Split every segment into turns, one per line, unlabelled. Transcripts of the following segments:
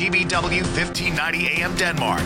WGBW 1590 AM Denmark,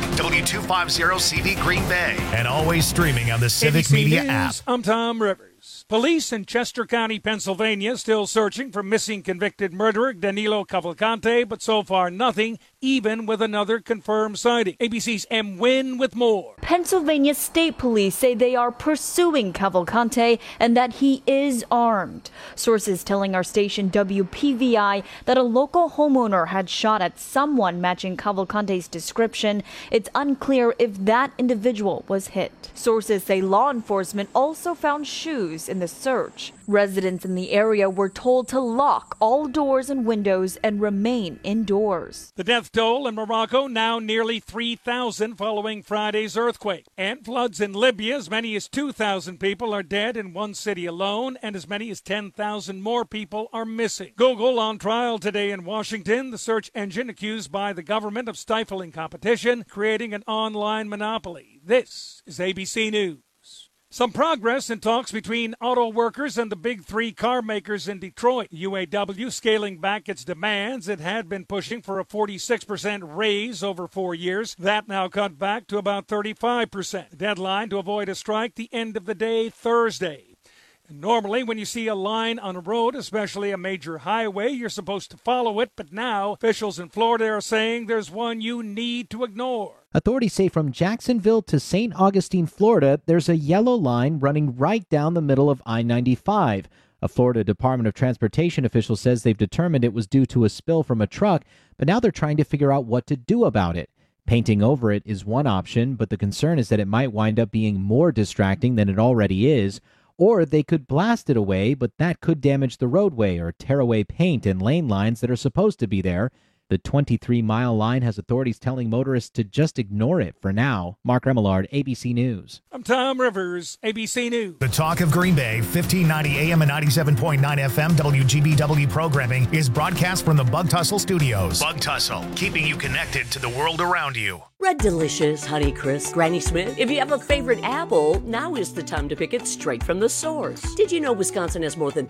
W250CV Green Bay, and always streaming on the Civic
ABC
Media
News,
app.
I'm Tom Rivers. Police in Chester County, Pennsylvania, still searching for missing convicted murderer Danilo Cavalcante, but so far nothing, even with another confirmed sighting. ABC's M. Wynn with more.
Pennsylvania State Police say they are pursuing Cavalcante and that he is armed. Sources telling our station WPVI that a local homeowner had shot at someone matching Cavalcante's description. It's unclear if that individual was hit. Sources say law enforcement also found shoes in the search. Residents in the area were told to lock all doors and windows and remain indoors.
The death toll in Morocco now nearly 3,000 following Friday's earthquake. And floods in Libya. As many as 2,000 people are dead in one city alone, and as many as 10,000 more people are missing. Google on trial today in Washington, the search engine accused by the government of stifling competition, creating an online monopoly. This is ABC News. Some progress in talks between auto workers and the big three car makers in Detroit. UAW scaling back its demands. It had been pushing for a 46% raise over 4 years. That now cut back to about 35%. Deadline to avoid a strike the end of the day Thursday. Normally, when you see a line on a road, especially a major highway, you're supposed to follow it. But now, officials in Florida are saying there's one you need to ignore.
Authorities say from Jacksonville to St. Augustine, Florida, there's a yellow line running right down the middle of I-95. A Florida Department of Transportation official says they've determined it was due to a spill from a truck, but now they're trying to figure out what to do about it. Painting over it is one option, but the concern is that it might wind up being more distracting than it already is. Or they could blast it away, but that could damage the roadway or tear away paint and lane lines that are supposed to be there. The 23-mile line has authorities telling motorists to just ignore it for now. Mark Remillard, ABC News.
I'm Tom Rivers, ABC News.
The Talk of Green Bay, 1590 AM and 97.9 FM WGBW programming is broadcast from the Bug Tussle Studios. Bug Tussle, keeping you connected to the world around you.
Red Delicious, Honeycrisp, Granny Smith. If you have a favorite apple, now is the time to pick it straight from the source. Did you know Wisconsin has more than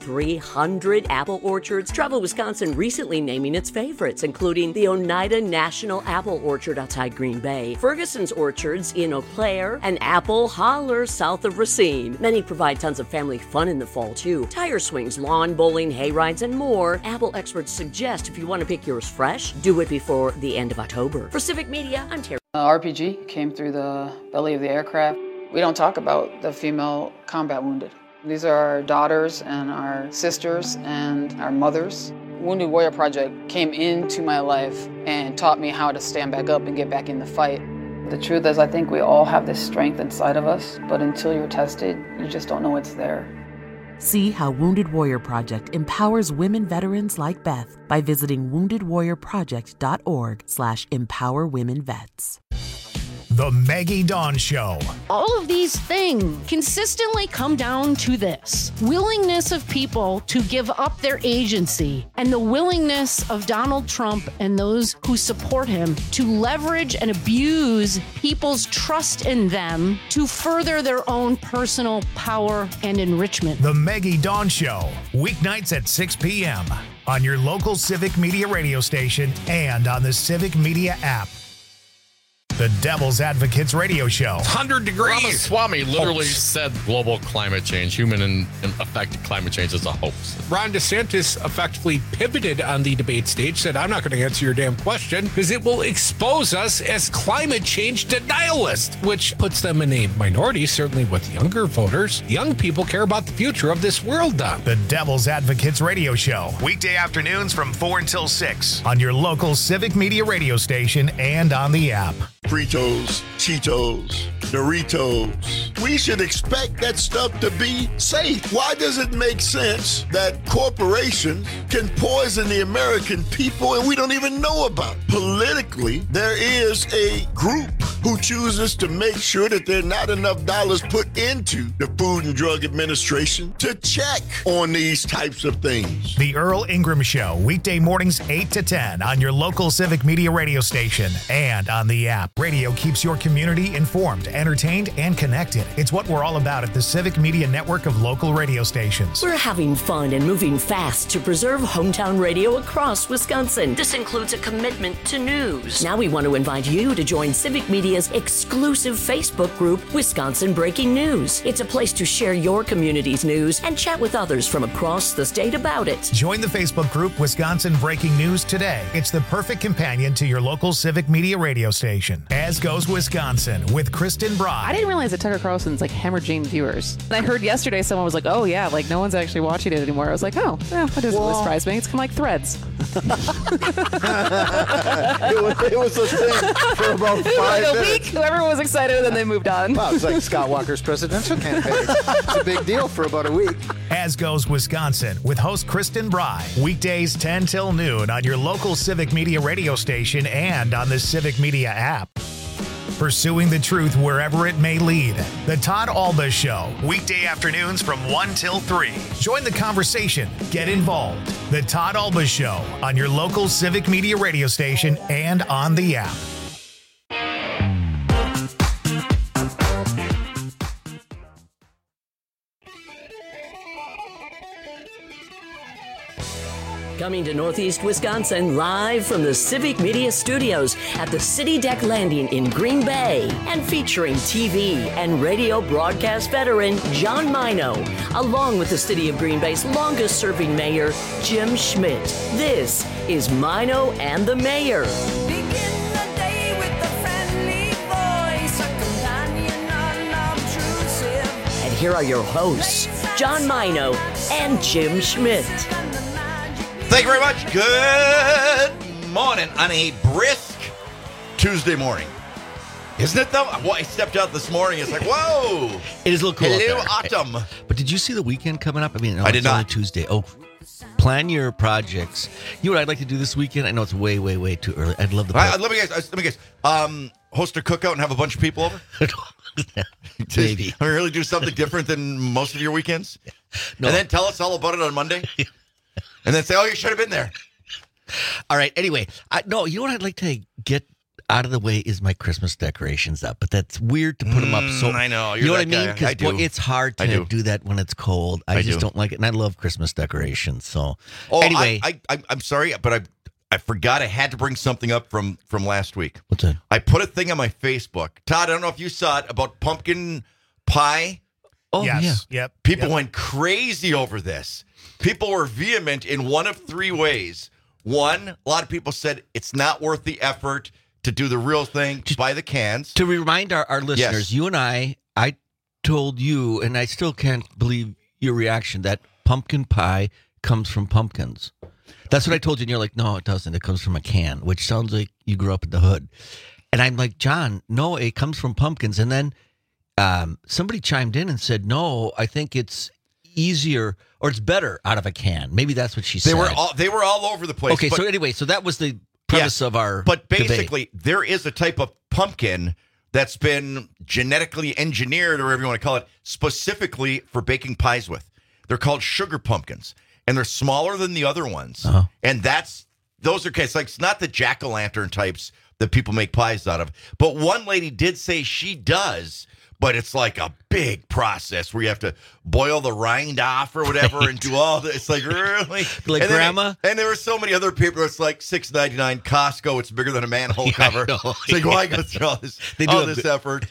300 apple orchards? Travel Wisconsin recently naming its favorites, including the Oneida National Apple Orchard outside Green Bay, Ferguson's Orchards in Eau Claire, and Apple Holler south of Racine. Many provide tons of family fun in the fall, too. Tire swings, lawn bowling, hay rides, and more. Apple experts suggest if you want to pick yours fresh, do it before the end of October. For Civic Media, I'm Terry.
RPG came through the belly of the aircraft. We don't talk about the female combat wounded. These are our daughters and our sisters and our mothers. Wounded Warrior Project came into my life and taught me how to stand back up and get back in the fight. The truth is, I think we all have this strength inside of us, but until you're tested, you just don't know it's there.
See how Wounded Warrior Project empowers women veterans like Beth by visiting woundedwarriorproject.org/empowerwomenvets.
The Maggie Dawn Show.
All of these things consistently come down to this: willingness of people to give up their agency, and the willingness of Donald Trump and those who support him to leverage and abuse people's trust in them to further their own personal power and enrichment.
The Maggie Dawn Show, weeknights at 6 p.m. on your local Civic Media radio station and on the Civic Media app. The Devil's Advocates radio show.
100 degrees.
Ramaswamy literally said global climate change, human and affected climate change is a hoax.
Ron DeSantis effectively pivoted on the debate stage, said, I'm not going to answer your damn question because it will expose us as climate change denialists, which puts them in a minority, certainly with younger voters. Young people care about the future of this world, Don.
The Devil's Advocates radio show. Weekday afternoons from 4 until 6 on your local Civic Media radio station and on the app.
Fritos, Cheetos, Doritos. We should expect that stuff to be safe. Why does it make sense that corporations can poison the American people and we don't even know about it? Politically, there is a group who chooses to make sure that there are not enough dollars put into the Food and Drug Administration to check on these types of things.
The Earl Ingram Show, weekday mornings 8 to 10 on your local Civic Media radio station and on the app. Radio keeps your community informed, entertained, and connected. It's what we're all about at the Civic Media network of local radio stations.
We're having fun and moving fast to preserve hometown radio across Wisconsin. This includes a commitment to news. Now we want to invite you to join Civic Media's exclusive Facebook group, Wisconsin Breaking News. It's a place to share your community's news and chat with others from across the state about it.
Join the Facebook group Wisconsin Breaking News today. It's the perfect companion to your local Civic Media radio station. As goes Wisconsin with Kristen Bride.
I didn't realize that Tucker Carlson's like hemorrhaging viewers. And I heard yesterday someone was like, oh yeah, like no one's actually watching it anymore. I was like, oh, yeah, that doesn't really surprise me. It's kind of like Threads.
it was a thing for about 5
like
minutes.
A week, everyone was excited, and then they moved on.
Wow, it's like Scott Walker's presidential campaign. It's a big deal for about a week.
As goes Wisconsin with host Kristen Bride. Weekdays 10 till noon on your local Civic Media radio station and on the Civic Media app. Pursuing the truth wherever it may lead. The Todd Alba Show, weekday afternoons from 1 till 3. Join the conversation. Get involved. The Todd Alba Show on your local Civic Media radio station and on the app.
Coming to Northeast Wisconsin, live from the Civic Media Studios at the City Deck Landing in Green Bay, and featuring TV and radio broadcast veteran John Mino, along with the City of Green Bay's longest-serving mayor, Jim Schmidt. This is Mino and the Mayor. And here are your hosts, John Mino and Jim Schmidt.
Thank you very much. Good morning on a brisk Tuesday morning. Isn't it, though? Well, I stepped out this morning. It's like, whoa.
It is a little cool.
Hello, autumn.
But did you see the weekend coming up? I mean,
I did not.
Tuesday. Oh, plan your projects. You know what I'd like to do this weekend? I know it's way, way, way too early. I'd love to.
Let me guess. Host a cookout and have a bunch of people over?
Maybe.
Really do something different than most of your weekends? No. And then tell us all about it on Monday? And then say, oh, you should have been there.
All right. Anyway, you know what I'd like to get out of the way is my Christmas decorations up. But that's weird to put them up. So
I know.
You know what I mean? Because it's hard to do that when it's cold. I just don't like it. And I love Christmas decorations. So anyway.
I'm sorry, but I forgot I had to bring something up from last week.
What's that?
I put a thing on my Facebook. Todd, I don't know if you saw it, about pumpkin pie.
Oh,
yes.
Yeah.
Yep.
People went crazy over this. People were vehement in one of three ways. One, a lot of people said it's not worth the effort to do the real thing, just buy the cans.
To remind our listeners, you and I told you, and I still can't believe your reaction, that pumpkin pie comes from pumpkins. That's what I told you, and you're like, no, it doesn't. It comes from a can, which sounds like you grew up in the hood. And I'm like, John, no, it comes from pumpkins. And then somebody chimed in and said, no, I think it's easier or it's better out of a can. Maybe that's what she said.
They were all over the place.
Okay, so anyway, so that was the premise of our
But basically,
debate.
There is a type of pumpkin that's been genetically engineered, or whatever you want to call it, specifically for baking pies with. They're called sugar pumpkins, and they're smaller than the other ones.
Uh-huh.
And those are it's like it's not the jack-o'-lantern types that people make pies out of. But one lady did say she does. But it's like a big process where you have to boil the rind off or whatever and do all this. It's like, really?
Like grandma?
And there were so many other people. It's like $6.99 Costco. It's bigger than a manhole cover. It's like, why go through all this effort?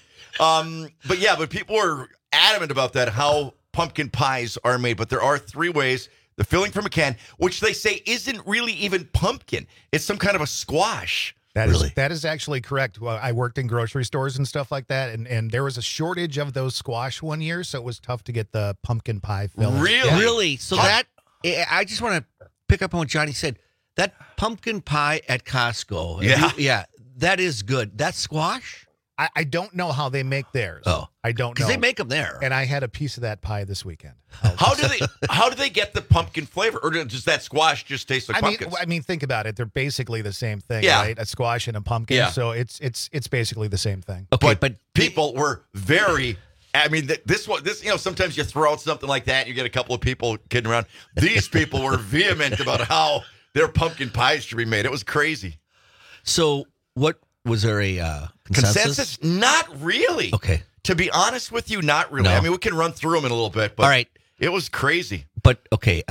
But people were adamant about that, how pumpkin pies are made. But there are three ways. The filling from a can, which they say isn't really even pumpkin. It's some kind of a squash.
That is actually correct. Well, I worked in grocery stores and stuff like that, and there was a shortage of those squash one year, so it was tough to get the pumpkin pie filling.
Really? So I just want to pick up on what Johnny said. That pumpkin pie at Costco.
Yeah.
That is good. That squash?
I don't know how they make theirs.
Oh.
I don't know.
Because they make them there.
And I had a piece of that pie this weekend.
How do they get the pumpkin flavor? Or does that squash just taste like pumpkins?
I mean, think about it. They're basically the same thing,
Yeah.
right? A squash and a pumpkin.
Yeah.
So it's basically the same thing.
Okay, but
people were very. I mean, this sometimes you throw out something like that, and you get a couple of people kidding around. These people were vehement about how their pumpkin pies should be made. It was crazy.
So, what was there a consensus?
Not really.
Okay.
To be honest with you, not really.
No.
I mean, we can run through them in a little bit, but
all right,
it was crazy.
But okay,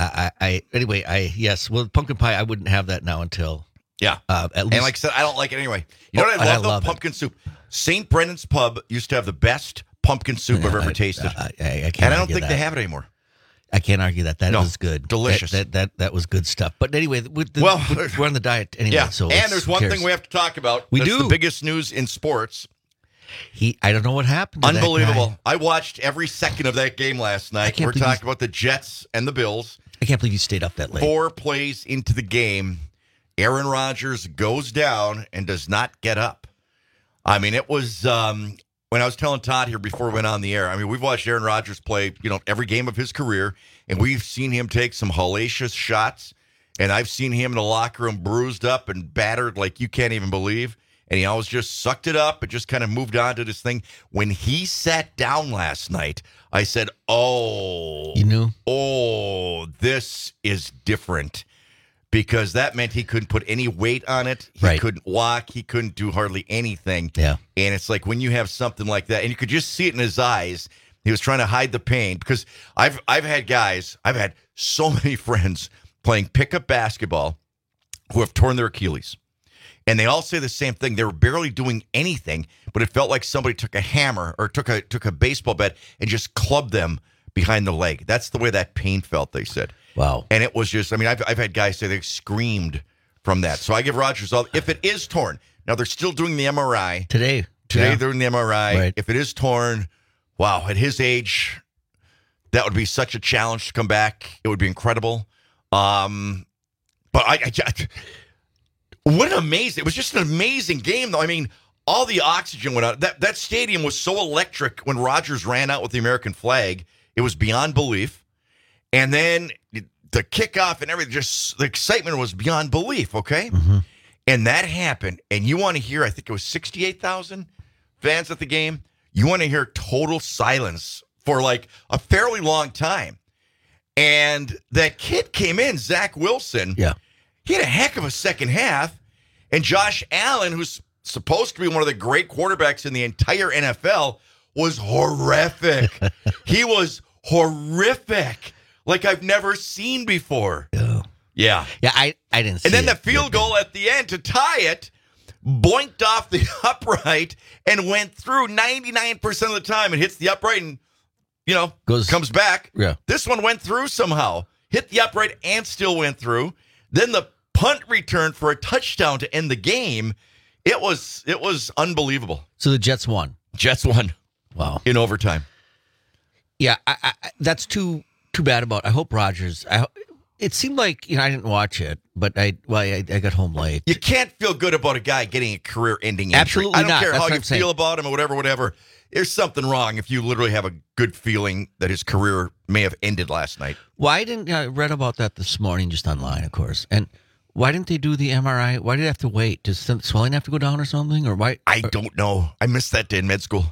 yes. Well, pumpkin pie, I wouldn't have that now until
at least. And like I said, I don't like it anyway. You know what I love? Pumpkin soup. St. Brendan's Pub used to have the best pumpkin soup I've ever tasted.
I can't.
And I don't think they have it anymore.
I can't argue that. That was good.
Delicious.
That was good stuff. But anyway, we're on the diet anyway.
Yeah.
So
and there's one thing we have to talk about.
We
That's
do.
the biggest news in sports.
I don't know what happened to
Unbelievable.
that guy.
I watched every second of that game last night. We're talking about the Jets and the Bills.
I can't believe you stayed up that late.
4 plays into the game, Aaron Rodgers goes down and does not get up. I mean, it was when I was telling Todd here before we went on the air. I mean, we've watched Aaron Rodgers play, every game of his career, and we've seen him take some hellacious shots. And I've seen him in the locker room bruised up and battered like you can't even believe. And he always just sucked it up and just kind of moved on to this thing. When he sat down last night, I said, oh.
You knew?
Oh, this is different. Because that meant he couldn't put any weight on it. He couldn't walk. He couldn't do hardly anything.
Yeah.
And it's like when you have something like that, and you could just see it in his eyes, he was trying to hide the pain. Because I've had so many friends playing pickup basketball who have torn their Achilles. And they all say the same thing. They were barely doing anything, but it felt like somebody took a hammer or took a baseball bat and just clubbed them behind the leg. That's the way that pain felt, they said.
Wow.
And it was just, I mean, I've had guys say they screamed from that. So I give Rodgers all, if it is torn, now they're still doing the MRI.
Today
they're doing the MRI.
Right.
If it is torn, wow, at his age, that would be such a challenge to come back. It would be incredible. But what an amazing, it was just an amazing game, though. I mean, all the oxygen went out. That stadium was so electric when Rodgers ran out with the American flag. It was beyond belief. And then the kickoff and everything, just the excitement was beyond belief, okay?
Mm-hmm.
And that happened. And you want to hear, I think it was 68,000 fans at the game. You want to hear total silence for like a fairly long time. And that kid came in, Zach Wilson.
Yeah.
He had a heck of a second half. And Josh Allen, who's supposed to be one of the great quarterbacks in the entire NFL, was horrific. He was horrific. Like I've never seen before.
Oh.
Yeah.
Yeah, I didn't see
And then
it.
the field goal at the end to tie it, boinked off the upright and went through 99% of the time. It hits the upright and, comes back.
Yeah.
This one went through somehow. Hit the upright and still went through. Then the punt return for a touchdown to end the game. It was unbelievable.
So the Jets won.
Jets won.
Wow.
In overtime.
Yeah, I that's too bad about. I hope Rodgers. It seemed like I didn't watch it, but I got home late.
You can't feel good about a guy getting a career-ending injury.
Absolutely
I don't
not.
care
That's
how
what
you
I'm saying.
feel about him or whatever. There's something wrong if you literally have a good feeling that his career may have ended last night.
Why didn't I read about that this morning, just online, of course, and. Why didn't they do the MRI? Why did they have to wait? Does the swelling have to go down or something? Or why?
I don't know. I missed that day in med school.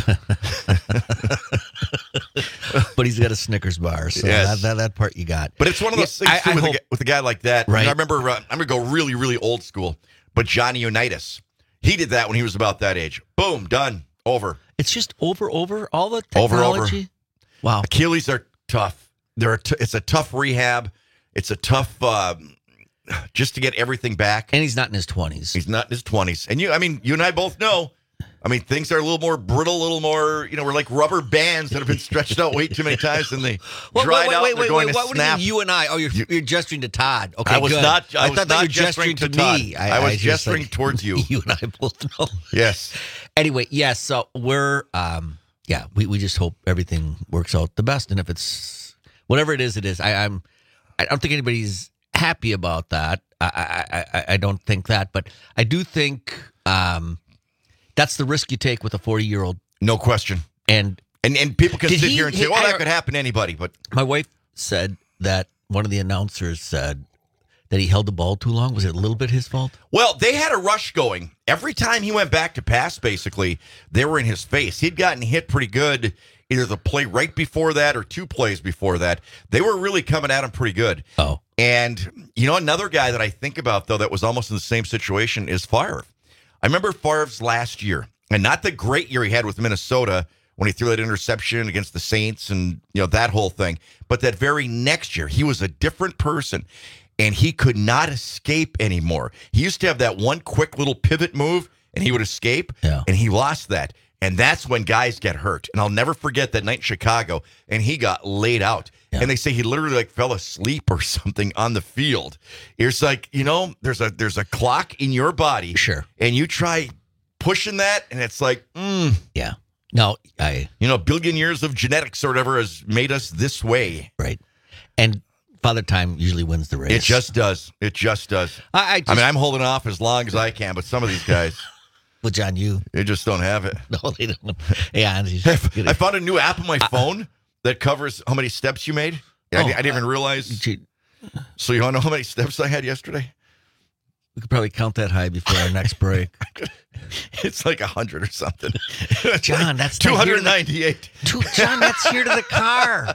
But he's got a Snickers bar, so
Yes.
that part you got.
But it's one of those things too, with a guy like that.
Right.
I remember, I'm going to go really, really old school, but Johnny Unitas, he did that when he was about that age. Boom, done, over.
It's just over all the technology.
Over.
Wow.
Achilles are tough. It's a tough rehab. It's a tough just to get everything back.
And he's not in his 20s.
He's not in his 20s. And you and I both know. I mean, things are a little more brittle, a little more, we're like rubber bands that have been stretched out way too many times and they dried out. They're going to
what
snap.
do you mean, you and I? Oh, you're gesturing to Todd. Okay,
I was
good.
not. I
thought that you were gesturing to
Todd.
me.
I was
just
gesturing towards you.
You and I both know.
Yes.
Anyway, yes. So we're, we just hope everything works out the best. And if it's whatever it is, it is. I don't think anybody's happy about that. I don't think that, but I do think that That's the risk you take with a 40-year-old.
No question.
And
people can sit here and say, that could happen to anybody. But
my wife said that one of the announcers said that he held the ball too long. Was it a little bit his fault?
Well, they had a rush going. Every time he went back to pass, basically, they were in his face. He'd gotten hit pretty good either the play right before that or 2 plays before that. They were really coming at him pretty good.
Oh.
And, another guy that I think about, though, that was almost in the same situation is Favre. I remember Favre's last year, and not the great year he had with Minnesota when he threw that interception against the Saints and, that whole thing. But that very next year, he was a different person. And he could not escape anymore. He used to have that one quick little pivot move, and he would escape, and he lost that. And that's when guys get hurt. And I'll never forget that night in Chicago, and he got laid out. Yeah. And they say he literally fell asleep or something on the field. It's like, there's a clock in your body.
Sure.
And you try pushing that, and it's like,
Yeah. No,
billion years of genetics or whatever has made us this way.
Right. And Father Time usually wins the race.
It just does. I mean, I'm holding off as long as I can, but some of these guys,
well, John,
they just don't have it.
No, they don't. Yeah,
I found a new app on my phone that covers how many steps you made. I didn't even realize. So you want to know how many steps I had yesterday?
We could probably count that high before our next break.
It's like 100 or something.
John, that's
298.
John, that's here to the car.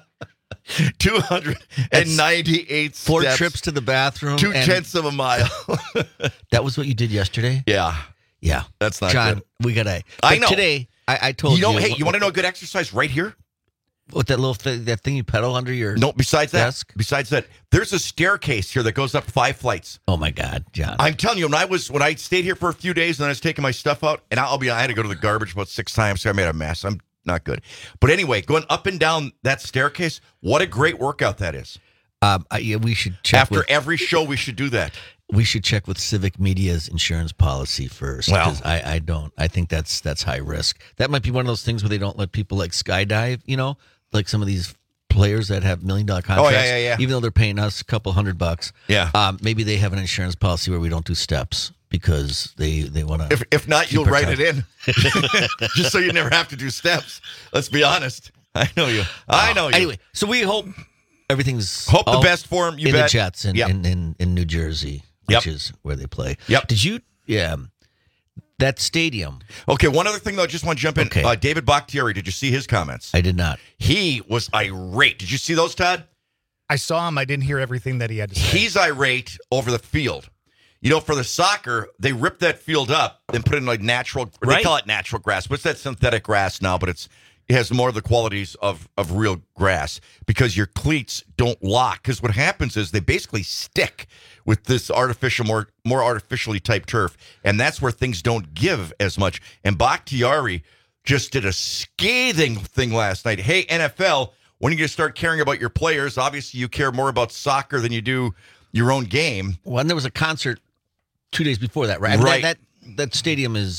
298 steps.
4 trips to the bathroom.
2/10 of a mile.
That was what you did yesterday?
Yeah. That's not
John,
good.
we got to.
I know.
Today, I told you.
Hey, you want to know a good exercise right here?
What, that little that thing you pedal under your
besides
desk?
Besides that, there's a staircase here that goes up 5 flights.
Oh, my God, John.
I'm telling you, when I stayed here for a few days and I was taking my stuff out, and I had to go to the garbage about 6 times, so I made a mess. I'm not good. But anyway, going up and down that staircase, what a great workout that is.
We should check.
After every show, we should do that.
We should check with Civic Media's insurance policy first.
Well,
I don't. I think that's high risk. That might be one of those things where they don't let people like skydive, like some of these players that have $1 million contracts.
Oh, yeah.
Even though they're paying us a couple $100.
Yeah.
Maybe they have an insurance policy where we don't do steps because they want to.
If not, you'll write it in. Just so you never have to do steps. Let's be honest. I know you.
Anyway, so we hope everything's
the best for them. You
in
bet.
The Jets in New Jersey, which is where they play.
Yep.
Did you? Yeah. That stadium.
Okay, one other thing, though, I just want to jump in.
Okay.
David Bakhtiari, did you see his comments?
I did not.
He was irate. Did you see those, Todd?
I saw him. I didn't hear everything that he had to say.
He's irate over the field. For the soccer, they ripped that field up and put in like natural, they call it natural grass, but it's that synthetic grass now, but it has more of the qualities of real grass because your cleats don't lock. Because what happens is they basically stick with this artificial, more artificially typed turf, and that's where things don't give as much. And Bakhtiari just did a scathing thing last night. Hey, NFL, when are you going to start caring about your players? Obviously, you care more about soccer than you do your own game.
Well, and there was a concert 2 days before that, right?
Right.
That stadium was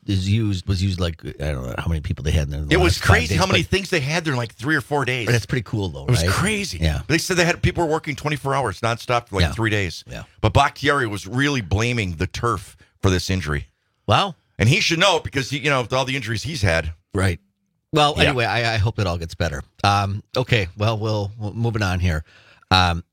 used like, I don't know how many people they had in there.
It was crazy how many things they had there in like 3 or 4 days.
But it's pretty cool, though,
It was crazy.
Yeah.
They said people were working 24 hours nonstop for like 3 days.
Yeah.
But Bakhtiari was really blaming the turf for this injury.
Wow.
And he should know because, with all the injuries he's had.
Right. Well, anyway, I hope it all gets better. Okay, well, we'll moving on here. That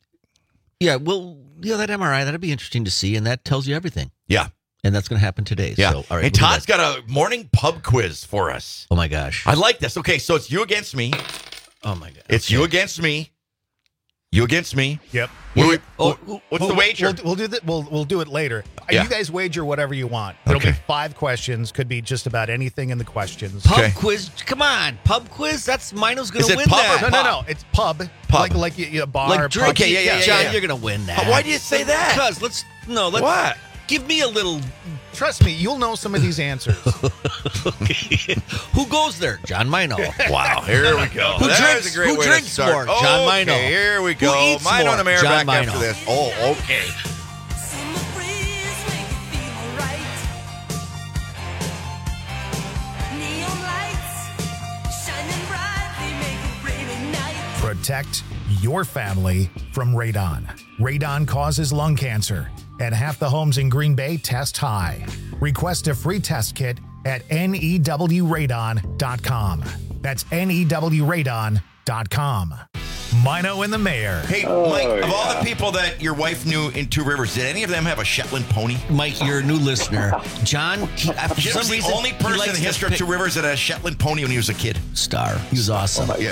MRI, that'd be interesting to see, and that tells you everything.
Yeah.
And that's going to happen today.
Yeah.
So, all right,
and Todd's got a morning pub quiz for us.
Oh, my gosh.
I like this. Okay, so it's you against me.
Oh, my God.
It's you against me. You against me.
Yep.
What's the wager?
We'll do that. We'll do it later.
Yeah.
You guys wager whatever you want. It'll be 5 questions. Could be just about anything in the questions.
Pub quiz? Come on. Pub quiz? That's Mino's going to win that.
No. It's pub.
Pub.
Like a bar.
Like drink.
Okay,
yeah. John, you're going to win that.
Why do you say that?
Because let's
what?
Give me a little.
Trust me, you'll know some of these answers.
Who goes there? John Mino.
Wow, here we go.
Who drinks more? John Mino.
Okay, here we go.
Who eats
Mino
more?
and Amir
John
back
Mino.
after this. Oh, okay.
Protect your family from radon. Radon causes lung cancer, and half the homes in Green Bay test high. Request a free test kit at newradon.com. That's newradon.com. Mino and the Mayor.
Hey, Mike, of all the people that your wife knew in Two Rivers, did any of them have a Shetland pony?
Mike, you're a new listener. John, for
Jim's
some reason,
the only person in the history of Two Rivers that had a Shetland pony when he was a kid.
Star. He was awesome.
Yeah.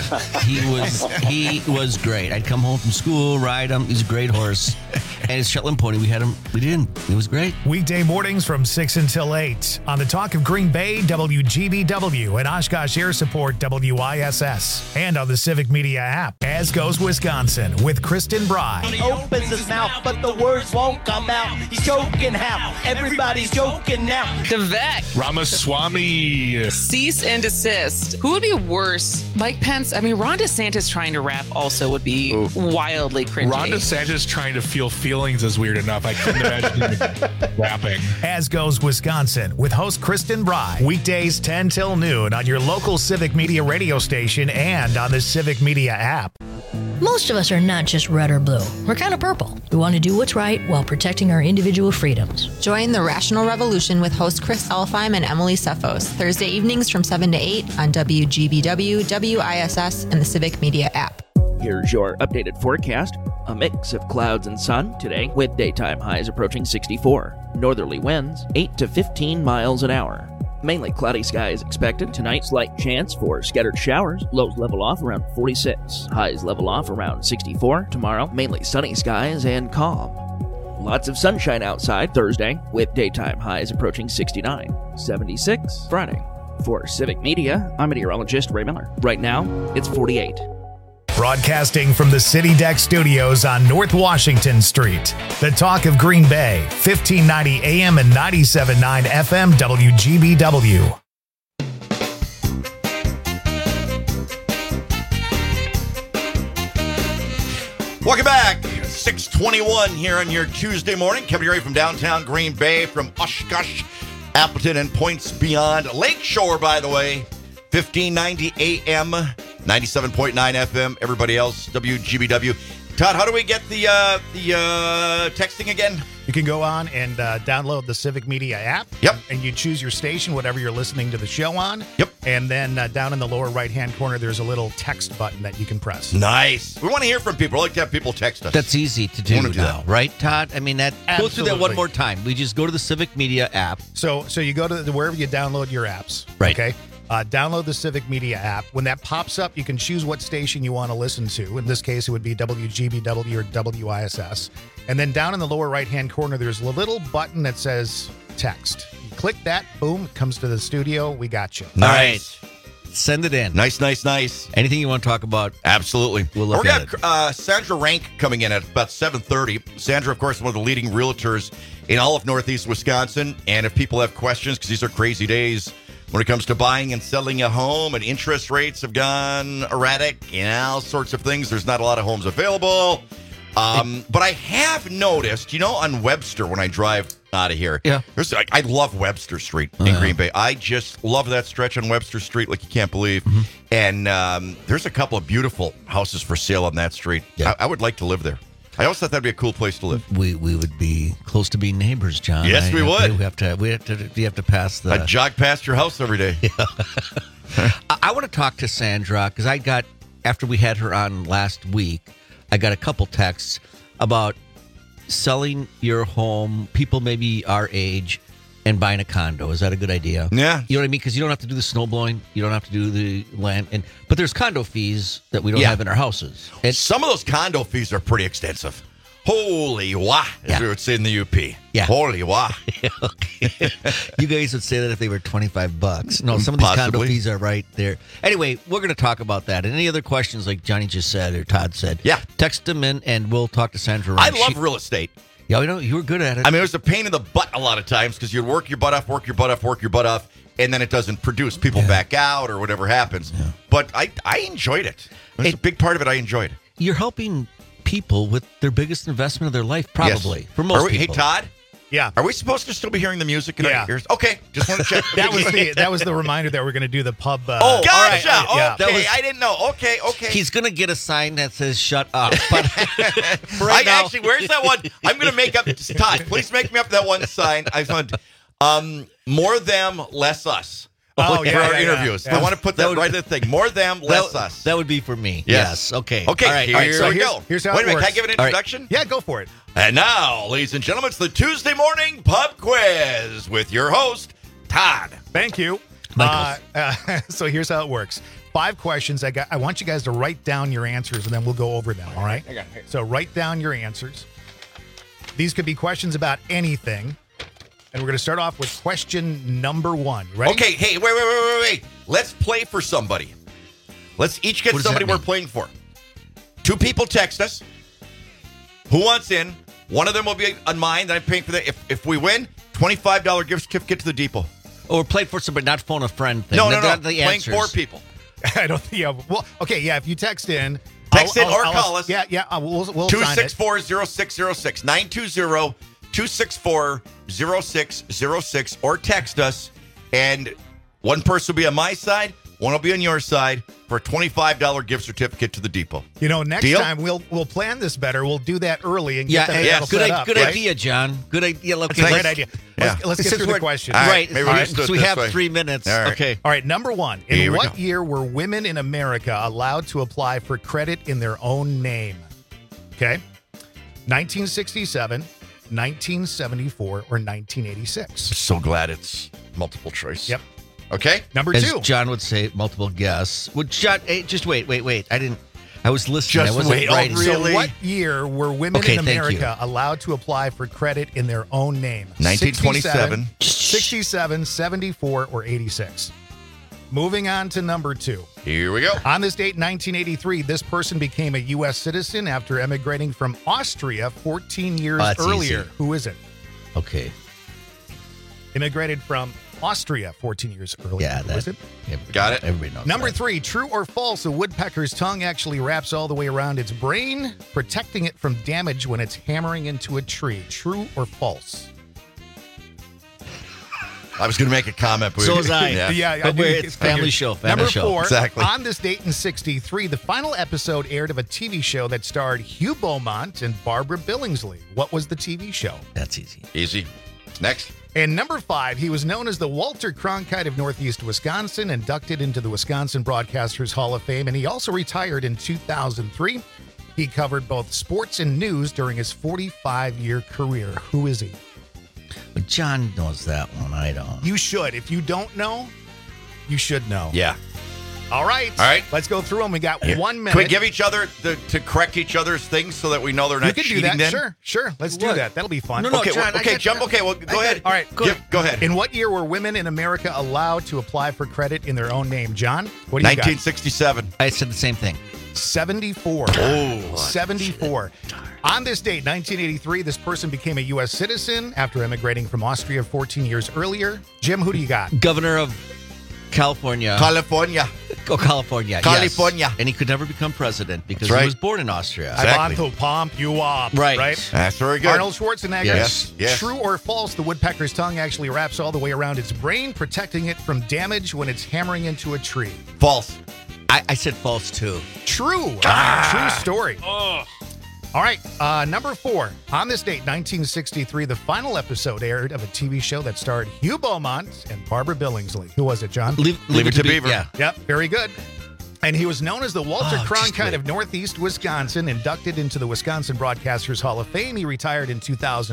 He was great. I'd come home from school, ride him. He's a great horse. And his Shetland pony, we didn't. It was great.
Weekday mornings from 6 until 8 on the Talk of Green Bay, WGBW, and Oshkosh Air Support, WISS, and on the Civic Media app. As goes Wisconsin with Kristen Bry.
He opens his mouth, but the words won't come out. He's joking how? Everybody's joking now.
Devek.
Ramaswamy.
Cease and desist. Who would be worse? Mike Pence? I mean, Ron DeSantis trying to rap also would be wildly cringy.
Ron DeSantis trying to feel feelings is weird enough. I couldn't imagine him rapping.
As goes Wisconsin with host Kristen Bry. Weekdays 10 till noon on your local Civic Media radio station and on the Civic Media app.
Most of us are not just red or blue. We're kind of purple. We want to do what's right while protecting our individual freedoms.
Join the Rational Revolution with host Chris Elfheim and Emily Sefos, Thursday evenings from 7 to 8 on WGBW, WISS, and the Civic Media app.
Here's your updated forecast. A mix of clouds and sun today with daytime highs approaching 64. Northerly winds 8 to 15 miles an hour. Mainly cloudy skies expected. Tonight, slight chance for scattered showers. Lows level off around 46. Highs level off around 64. Tomorrow, mainly sunny skies and calm. Lots of sunshine outside Thursday with daytime highs approaching 69. 76 Friday. For Civic Media, I'm meteorologist Ray Miller. Right now, it's 48.
Broadcasting from the City Deck Studios on North Washington Street. The Talk of Green Bay, 1590 AM and 97.9 FM WGBW.
Welcome back. 6:21 here on your Tuesday morning. Coming right from downtown Green Bay, from Oshkosh, Appleton, and points beyond. Lakeshore, by the way, 1590 AM, 97.9 FM. Everybody else, WGBW. Todd, how do we get the texting again?
You can go on and download the Civic Media app.
Yep.
And you choose your station, whatever you're listening to the show on.
Yep.
And then down in the lower right-hand corner, there's a little text button that you can press.
Nice. We want to hear from people. I like to have people text us.
That's easy to do now, right, Todd? I mean, go through that one
Absolutely.
more time. We just go to the Civic Media app.
So you go to wherever you download your apps.
Right.
Okay. Download the Civic Media app. When that pops up, you can choose what station you want to listen to. In this case, it would be WGBW or WISS. And then down in the lower right-hand corner, there's a little button that says text. You click that, boom, it comes to the studio. We got you.
Nice.
Send it in.
Nice.
Anything you want to talk about?
Absolutely.
We'll look at it.
We're going to have Sandra Rank coming in at about 7:30. Sandra, of course, one of the leading realtors in all of Northeast Wisconsin. And if people have questions, because these are crazy days when it comes to buying and selling a home, and interest rates have gone erratic and all sorts of things. There's not a lot of homes available. But I have noticed, on Webster when I drive out of here, I love Webster Street in Green Bay. I just love that stretch on Webster Street like you can't believe. Mm-hmm. And there's a couple of beautiful houses for sale on that street. Yeah. I would like to live there. I always thought that'd be a cool place to live.
We would be close to being neighbors, John.
Yes, we would.
We have to pass the.
I'd jog past your house every day.
I want to talk to Sandra because after we had her on last week, I got a couple texts about selling your home, people maybe our age, and buying a condo. Is that a good idea?
Yeah.
You know what I mean? Because you don't have to do the snow blowing. You don't have to do the land. But there's condo fees that we don't have in our houses.
And some of those condo fees are pretty extensive. Holy wah, as we would say in the UP.
Yeah.
Holy wah.
Okay. You guys would say that if they were $25. No, some of these condo fees are right there. Anyway, we're going to talk about that. And any other questions like Johnny just said or Todd said, text them in and we'll talk to Sandra.
I love real estate.
Yeah, you were good at it.
I mean, it was a pain in the butt a lot of times because you'd work your butt off, and then it doesn't produce. People back out or whatever happens. Yeah. But I enjoyed it. It's a big part of it I enjoyed.
You're helping people with their biggest investment of their life, probably.
Yes.
For most people.
Hey, Todd?
Yeah.
Are we supposed to still be hearing the music in our ears? Okay, just want to check.
that was the reminder that we're going to do the pub.
Gotcha. Okay, I didn't know. Okay.
He's going to get a sign that says "Shut up." But
actually, where's that one? I'm going to make up. Todd, please make me up that one sign. I found. more them, less us.
Oh,
for
yeah,
our
yeah,
interviews.
yeah.
I want to put that right in the thing. More them, less us.
That would be for me.
Yes.
Okay.
Okay,
All right.
here we go.
Here's how
Wait
it
a minute,
works.
can I give an introduction?
Yeah, go for it.
And now, ladies and gentlemen, it's the Tuesday morning pub quiz with your host, Todd.
Thank you. So here's how it works. 5 questions. I want you guys to write down your answers, and then we'll go over them, all right?
I got it.
So write down your answers. These could be questions about anything. And we're going to start off with question number 1. You ready?
Okay, hey, wait. Let's play for somebody. Let's each get
What does
somebody
that
we're
mean?
playing for. 2 people text us. Who wants in? One of them will be on mine that I'm paying for that. If we win, $25 gift certificate to the depot.
Or play for somebody, not phone a friend thing.
No.
The
Playing
answers.
4 people.
I don't think. Yeah. Well, okay. Yeah. If you text in,
Text in or call us.
Yeah. We'll sign it.
264-0606. 920-264-0606. Or text us. And one person will be on my side. One will be on your side for a $25 gift certificate to the depot.
You know, next
Deal?
time we'll plan this better. We'll do that early and
Yeah,
get that
yeah.
all
Good,
set up,
good
right?
idea, John. Good idea. Look,
That's a great idea. Let's get
Since
through the
we're-
question.
All
Right.
maybe
all
we
right.
just do it
So we
this
have
way.
3 minutes.
All right.
Okay.
All right, number 1.
Here
In
we
what
go.
year were women in America allowed to apply for credit in their own name? Okay. 1967, 1974, or 1986?
So glad it's multiple choice.
Yep.
Okay.
Number
As
2.
John would say, multiple guess. Would John? Hey, just wait. I was listening.
Just
I wasn't
wait.
writing.
Oh, really?
So what year were women
Okay,
in
thank
America allowed to apply for credit in their own name?
1927.
67, 74, or 86? Moving on to number 2.
Here we go.
On this date, 1983, this person became a U.S. citizen after emigrating from Austria 14 years
That's
earlier.
easy.
Who is it?
Okay.
Immigrated from Austria 14 years earlier.
Yeah,
Who is it?
Got it.
Everybody knows.
Number
that.
3, true or false, a woodpecker's tongue actually wraps all the way around its brain, protecting it from damage when it's hammering into a tree. True or false?
I was going to make a comment, but
So was I.
Yeah,
But
knew you
it's
could-
family show. Family
Number
show.
4,
Exactly.
on this date in 63, the final episode aired of a TV show that starred Hugh Beaumont and Barbara Billingsley. What was the TV show?
That's easy.
Easy. Next.
And number 5, he was known as the Walter Cronkite of Northeast Wisconsin, inducted into the Wisconsin Broadcasters Hall of Fame, and he also retired in 2003. He covered both sports and news during his 45-year career. Who is he?
But John knows that one. I don't.
You should. If you don't know, you should know.
Yeah.
All right.
All right.
Let's go through them. We got 1 minute.
Can we give each other to correct each other's things so that we know they're
You
not
can do
cheating
that.
then?
Sure. Let's do
What?
that. That'll be fun.
No,
Okay,
John, I got-
jump. Okay, well, go ahead.
All right.
Go ahead.
In what year were women in America allowed to apply for credit in their own name? John, what do you
1967.
I said the same thing.
got? 74.
Oh.
74. On this date, 1983, this person became a U.S. citizen after immigrating from Austria 14 years earlier. Jim, who do you got?
Governor of California.
California.
Oh, California.
California.
Yes. And he could never become president because
That's right.
he was born in Austria.
Exactly.
I want to pump you up.
Right.
That's very good.
Arnold Schwarzenegger.
Yes.
Yes.
True or false, the woodpecker's tongue actually wraps all the way around its brain, protecting it from damage when it's hammering into a tree.
False.
I said false too.
True. True story. All right. Number 4. On this date, 1963, the final episode aired of a TV show that starred Hugh Beaumont and Barbara Billingsley. Who was it, John?
Leave it to Beaver.
Yeah.
Yep. Very good. And he was known as the Walter
just
Cronkite
wait.
of Northeast Wisconsin, inducted into the Wisconsin Broadcasters Hall of Fame. He retired in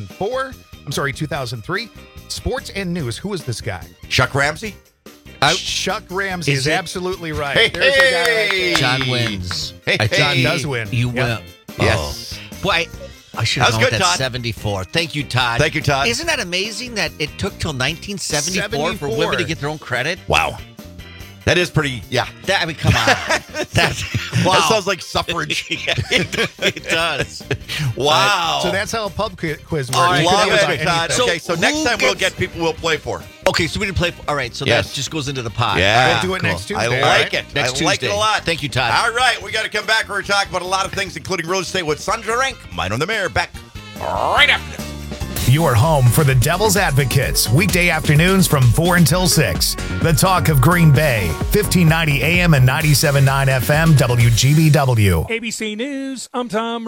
2003. Sports and news. Who is this guy?
Chuck Ramsey.
Chuck Ramsey
Is
is
it?
absolutely right.
Hey,
There's a guy right there.
John wins.
Hey,
I think
John does win.
You
Yep.
win.
Yes.
Oh. Boy, I should
That
have
was
known
good,
that
Todd.
74. Thank you, Todd.
Thank you, Todd.
Isn't that amazing that it took till 1974 for
74.
women to get their own credit?
Wow. That is pretty, yeah.
That, I mean, come on. That's, wow.
That sounds like suffrage.
It does.
Wow.
So that's how a pub quiz works.
All right,
You
Love
can have
it,
about
Todd.
anything.
Okay, so next
who
time we'll
gets-
get people we'll play for.
Okay, so we didn't play. All right, so
Yes.
that just goes into the pot.
Yeah.
We'll do it next Tuesday.
I
all
like
right?
it.
Next
I like
Tuesday.
it a lot.
Thank you, Todd.
All right, we got to come back. We're going to talk about a lot of things, including real estate with Sandra Rank. Mine on the Mayor. Back right after this.
Your home for the Devil's Advocates, weekday afternoons from 4 until 6. The talk of Green Bay, 1590 AM and 97.9 FM, WGBW.
ABC News, I'm Tom Rivers.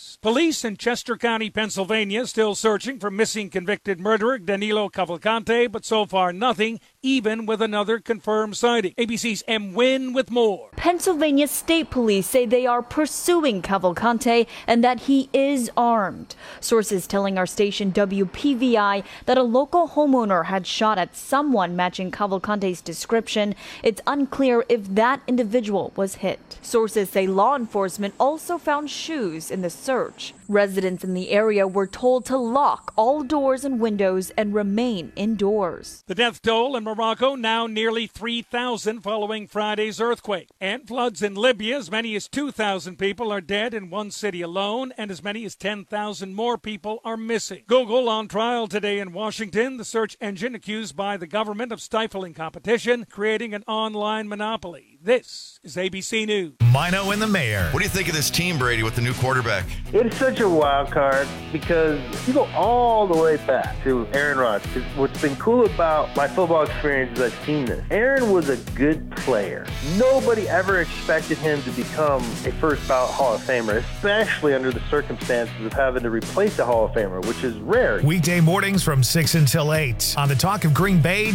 news. Police in Chester County, Pennsylvania, still searching for missing convicted murderer Danilo Cavalcante, but so far nothing, even with another confirmed sighting. ABC's M. Wynn with more.
Pennsylvania State Police say they are pursuing Cavalcante and that he is armed. Sources telling our station WPVI that a local homeowner had shot at someone matching Cavalcante's description. It's unclear if that individual was hit. Sources say law enforcement also found shoes in the search. Residents in the area were told to lock all doors and windows and remain indoors.
The death toll in Morocco now nearly 3,000 following Friday's earthquake. And floods in Libya. As many as 2,000 people are dead in one city alone, and as many as 10,000 more people are missing. Google on trial today in Washington, the search engine accused by the government of stifling competition, creating an online monopoly. This is ABC News.
Mino and the Mayor.
What do you think of this team, Brady, with the new quarterback?
It's such a wild card because you go all the way back to Aaron Rodgers. What's been cool about my football experience is I've seen this. Aaron was a good player. Nobody ever expected him to become a first-ballot Hall of Famer, especially under the circumstances of having to replace a Hall of Famer, which is rare.
Weekday mornings from 6 until 8 on the Talk of Green Bay,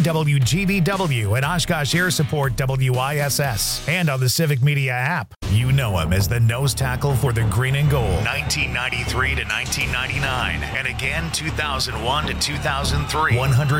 WGBW, and Oshkosh Air Support, WISS, and on the Civic Media app. You know him as the nose tackle for the Green and Gold, 1993 to 1999, and again 2001 to 2003.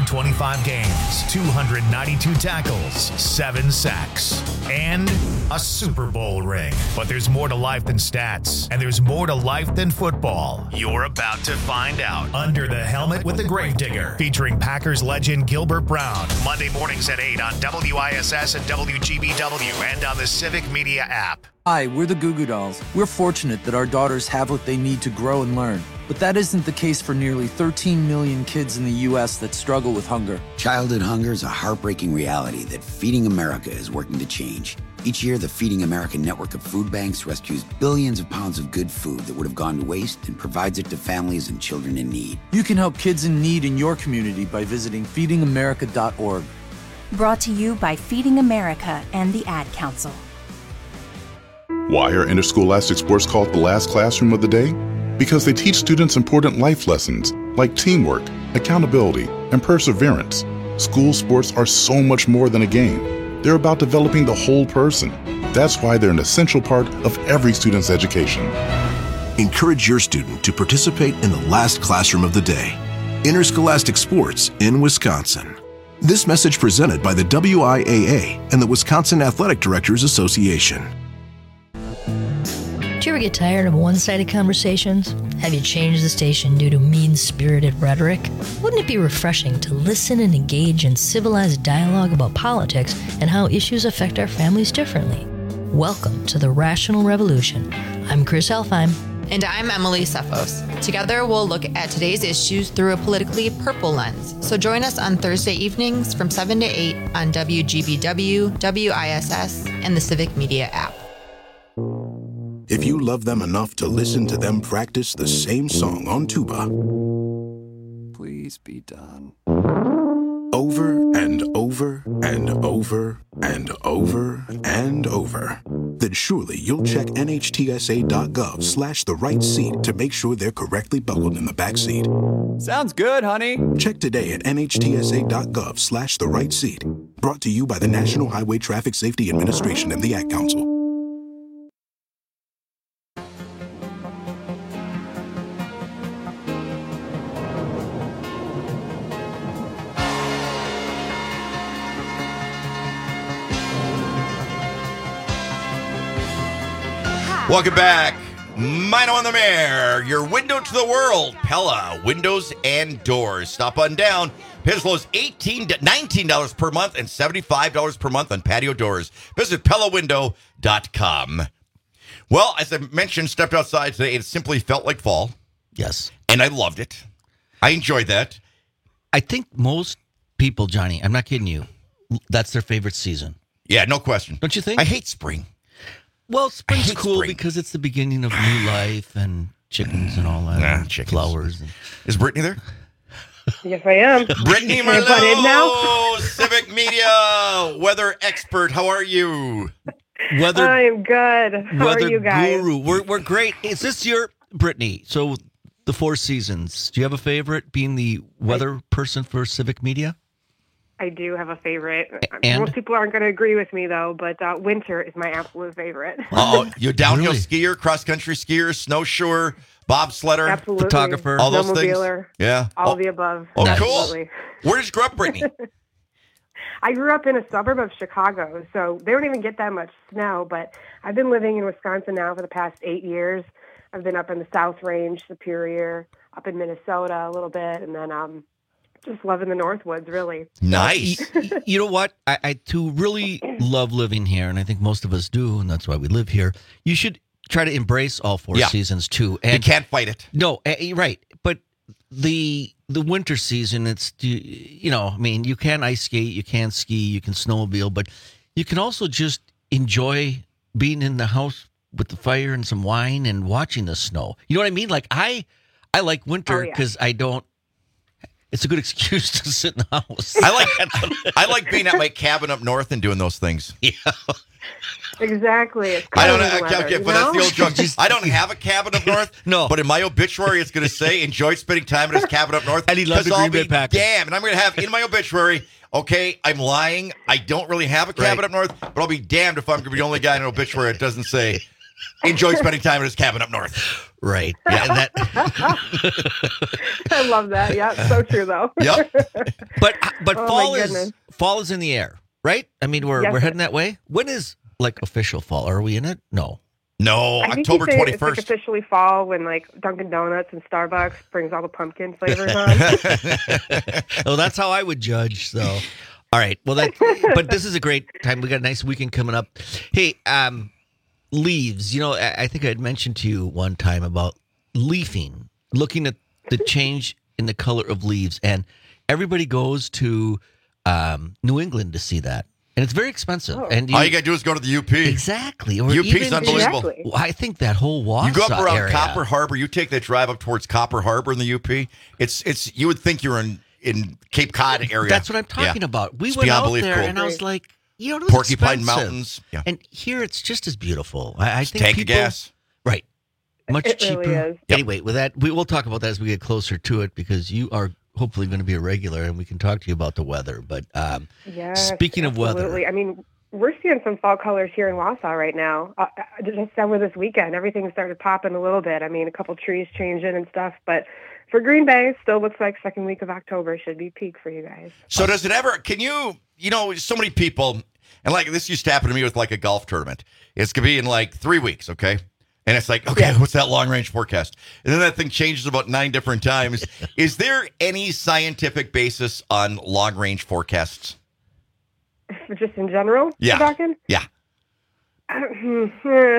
125 games, 292 tackles, 7 sacks, and a Super Bowl ring. But there's more to life than stats, and there's more to life than football. You're about to find out. Under the Helmet with the Gravedigger, featuring Packers legend Gilbert Brown. Monday mornings at 8 on WISS and WGBW, and on the Civic Media app.
Hi, we're the Goo Goo Dolls. We're fortunate that our daughters have what they need to grow and learn. But that isn't the case for nearly 13 million kids in the U.S. that struggle with hunger.
Childhood hunger is a heartbreaking reality that Feeding America is working to change. Each year, the Feeding America network of food banks rescues billions of pounds of good food that would have gone to waste and provides it to families and children in need.
You can help kids in need in your community by visiting feedingamerica.org.
Brought to you by Feeding America and the Ad Council.
Why are interscholastic sports called the last classroom of the day? Because they teach students important life lessons like teamwork, accountability, and perseverance. School sports are so much more than a game. They're about developing the whole person. That's why they're an essential part of every student's education.
Encourage your student to participate in the last classroom of the day. Interscholastic sports in Wisconsin. This message presented by the WIAA and the Wisconsin Athletic Directors Association.
Do you ever get tired of one-sided conversations? Have you changed the station due to mean-spirited rhetoric? Wouldn't it be refreshing to listen and engage in civilized dialogue about politics and how issues affect our families differently? Welcome to the Rational Revolution. I'm Chris Elfheim.
And I'm Emily Sefos. Together, we'll look at today's issues through a politically purple lens. So join us on Thursday evenings from 7 to 8 on WGBW, WISS, and the Civic Media app.
If you love them enough to listen to them practice the same song on tuba,
please be done.
Over and over and over and over and over, then surely you'll check NHTSA.gov/the right seat to make sure they're correctly buckled in the back seat.
Sounds good, honey.
Check today at NHTSA.gov/the right seat. Brought to you by the National Highway Traffic Safety Administration and the Ad Council.
Welcome back. Mino and the Mayor, your window to the world. Pella Windows and Doors. Stop on down. Pay as low as $18 to $19 per month and $75 per month on patio doors. Visit PellaWindow.com. Well, as I mentioned, stepped outside today. It simply felt like fall.
Yes.
And I loved it. I enjoyed that.
I think most people, Johnny, I'm not kidding you, that's their favorite season.
Yeah, no question.
Don't you think?
I hate spring.
Well, spring's cool because it's the beginning of new life and chickens and all that. And flowers.
Is Brittany there?
Yes, I am.
Brittany Merlot, Civic Media weather expert. How are you?
I'm good. How are you guys?
Guru. We're great. Is this your Brittany, so the 4 seasons, do you have a favorite being the weather person for Civic Media?
I do have a favorite.
And?
Most people aren't going to agree with me, though, but winter is my absolute favorite.
Oh, you're downhill skier, cross-country skier, snowshoer, bobsledder,
Absolutely.
photographer,
all those things? Yeah.
All of the above.
Oh,
Absolutely.
cool. Where did you grow up, Brittany?
I grew up in a suburb of Chicago, so they don't even get that much snow, but I've been living in Wisconsin now for the past 8 years. I've been up in the South Range, Superior, up in Minnesota a little bit, and then just loving the Northwoods, really.
Nice.
You know what? I too really love living here, and I think most of us do, and that's why we live here. You should try to embrace all 4 seasons too. And
you can't fight it.
No, right. But the winter season, it's, you know, I mean, you can ice skate, you can ski, you can snowmobile, but you can also just enjoy being in the house with the fire and some wine and watching the snow. You know what I mean? Like I like winter because I don't. It's a good excuse to sit in the house.
I like being at my cabin up north and doing those things.
Yeah.
Exactly. It's
I don't
weather,
but that's the old joke. I don't have a cabin up north.
No.
But in my obituary, it's going to say, enjoyed spending time at his cabin up north.
And he loved the Green Bay Packers.
Damn. And I'm going to have in my obituary, okay, I'm lying. I don't really have a cabin up north, but I'll be damned if I'm going to be the only guy in an obituary that doesn't say, enjoyed spending time at his cabin up north.
Right. Yeah,
I love that. Yeah, so true though.
Yep.
But
Oh,
fall is in the air, right? I mean, we're heading that way. When is like official fall? Are we in it? No,
I think
October
you say
21st.
It's like officially fall when like Dunkin' Donuts and Starbucks brings all the pumpkin flavors on.
Oh, that's how I would judge. So, all right. Well, but this is a great time. We got a nice weekend coming up. Hey, leaves. You know, I think I had mentioned to you one time about leafing, looking at the change in the color of leaves, and everybody goes to New England to see that, and it's very expensive.
Oh.
And
all you got to do is go to the UP.
Exactly. Or
UP's unbelievable.
Exactly.
I think that whole Wausau
You go up around
area.
Copper Harbor. You take that drive up towards Copper Harbor in the UP. It's you would think you're in Cape Cod area.
That's what I'm talking about. We
It's
went
beyond
out
belief
there,
cool.
and I was like, you know, it was
Porcupine
expensive.
Mountains. Yeah.
And here it's just as beautiful. I think
Tank
people,
of gas.
Right. Much
It
cheaper.
really is.
Anyway, with that, we'll talk about that as we get closer to it, because you are hopefully going to be a regular, and we can talk to you about the weather. But
Yes,
speaking of weather,
absolutely. I mean, we're seeing some fall colors here in Wausau right now. Just over this weekend, everything started popping a little bit. I mean, a couple trees changing and stuff, but for Green Bay, still looks like second week of October should be peak for you guys.
So does it ever? Can you know, so many people, and like this used to happen to me with like a golf tournament. It's gonna be in like 3 weeks, okay? And it's like, okay, what's that long range forecast? And then that thing changes about 9 different times. Is there any scientific basis on long range forecasts?
Just in general,
Yeah.
you're talking?
Yeah.
You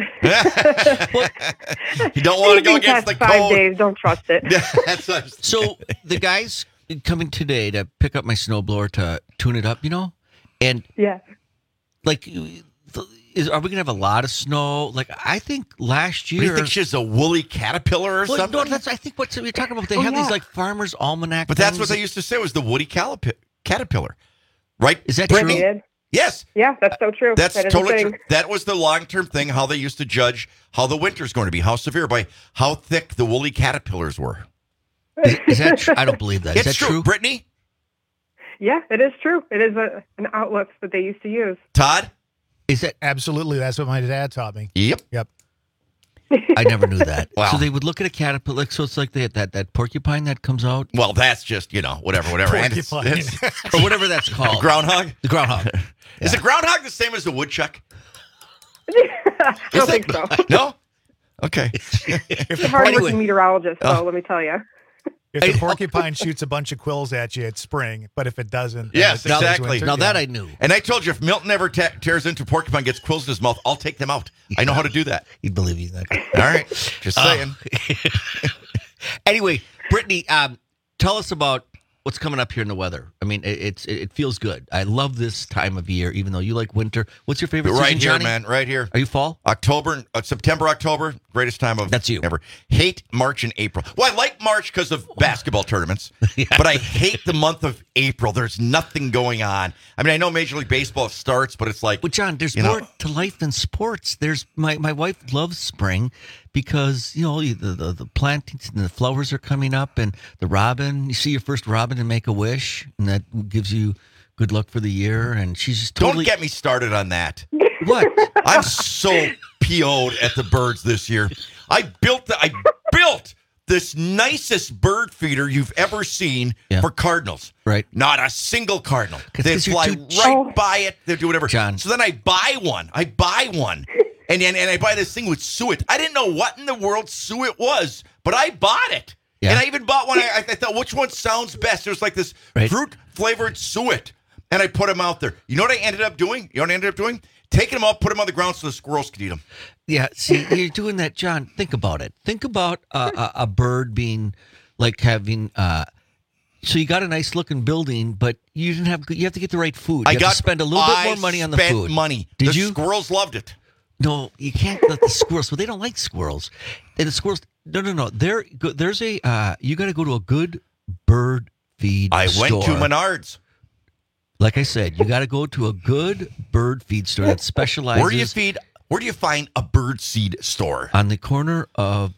You don't want to go against the
5
cold.
days, don't trust it.
That's what
so the guys coming today to pick up my snowblower to tune it up, you know, and
Yeah.
like, are we gonna have a lot of snow? Like, I think last year.
You think she's a woolly caterpillar or
Well,
something?
no, I think what you're talking about. They
Oh,
have these
yeah.
like farmers' almanac.
But that's
things.
what they used to say was the woody caterpillar, right?
Is that
Brittany?
true?
Yes.
Yeah, that's so true.
That's
That is a
totally
thing.
true. That was the long-term thing, how they used to judge how the winter's going to be, how severe, by how thick the woolly caterpillars were.
Is that true? I don't believe that. Is
It's
that true?
Brittany?
Yeah, it is true. It is an outlook that they used to use.
Todd?
Is that
Absolutely. That's what my dad taught me.
Yep.
Yep.
I never knew that.
Wow.
So they would look at a caterpillar. So it's like that porcupine that comes out,
Well, that's just, whatever. And
Porcupine.
or whatever that's called.
groundhog?
The groundhog.
Is a groundhog the same as a woodchuck?
I don't think so.
No? Okay.
It's a hard-working meteorologist,
Oh.
so let me tell you.
If the porcupine shoots a bunch of quills at you, it's spring. But if it doesn't, then
Yes,
it's
exactly.
winter.
Now that
Yeah.
I knew.
And I told you, if Milton ever tears into a porcupine, gets quills in his mouth, I'll take them out. I know how to do that.
You'd believe you that.
All right. Just saying.
Anyway, Brittany, tell us about what's coming up here in the weather. I mean, it feels good. I love this time of year, even though you like winter. What's your favorite
Right
season,
here,
Johnny?
man. Right here.
Are you fall?
October, September, October, greatest time of
That's you.
ever. Hate March and April. Well, I like March because of basketball tournaments, but I hate the month of April. There's nothing going on. I mean, I know Major League Baseball starts, but it's like,
But John, there's
you know-
more to life than sports. There's my wife loves spring because the plantings and the flowers are coming up, and the robin. You see your first robin and make a wish, and that gives you good luck for the year. And she's just totally.
Don't get me started on that.
What?
I'm so PO'd at the birds this year. I built this nicest bird feeder you've ever seen for cardinals.
Right.
Not a single cardinal. They
'cause you're
fly
too
right by it. They do whatever.
John.
So then I buy one. And I buy this thing with suet. I didn't know what in the world suet was, but I bought it.
Yeah.
And I even bought one. I thought, which one sounds best? There's like this fruit-flavored suet. And I put them out there. You know what I ended up doing? Taking them out, put them on the ground so the squirrels could eat them.
Yeah, see, you're doing that, John. Think about it. Think about a bird being like having. So you got a nice looking building, but you didn't have. You have to get the right food. You have to spend a little bit more money on the food.
Spent money.
Did
the
you?
Squirrels loved it.
No, you can't let the squirrels. Well, they don't like squirrels. And the squirrels. No. There's a. You got to go to a good bird feed.
I
store.
went to Menards.
Like I said, you got to go to a good bird feed store that specializes.
Where do you find a bird seed store?
On the corner of.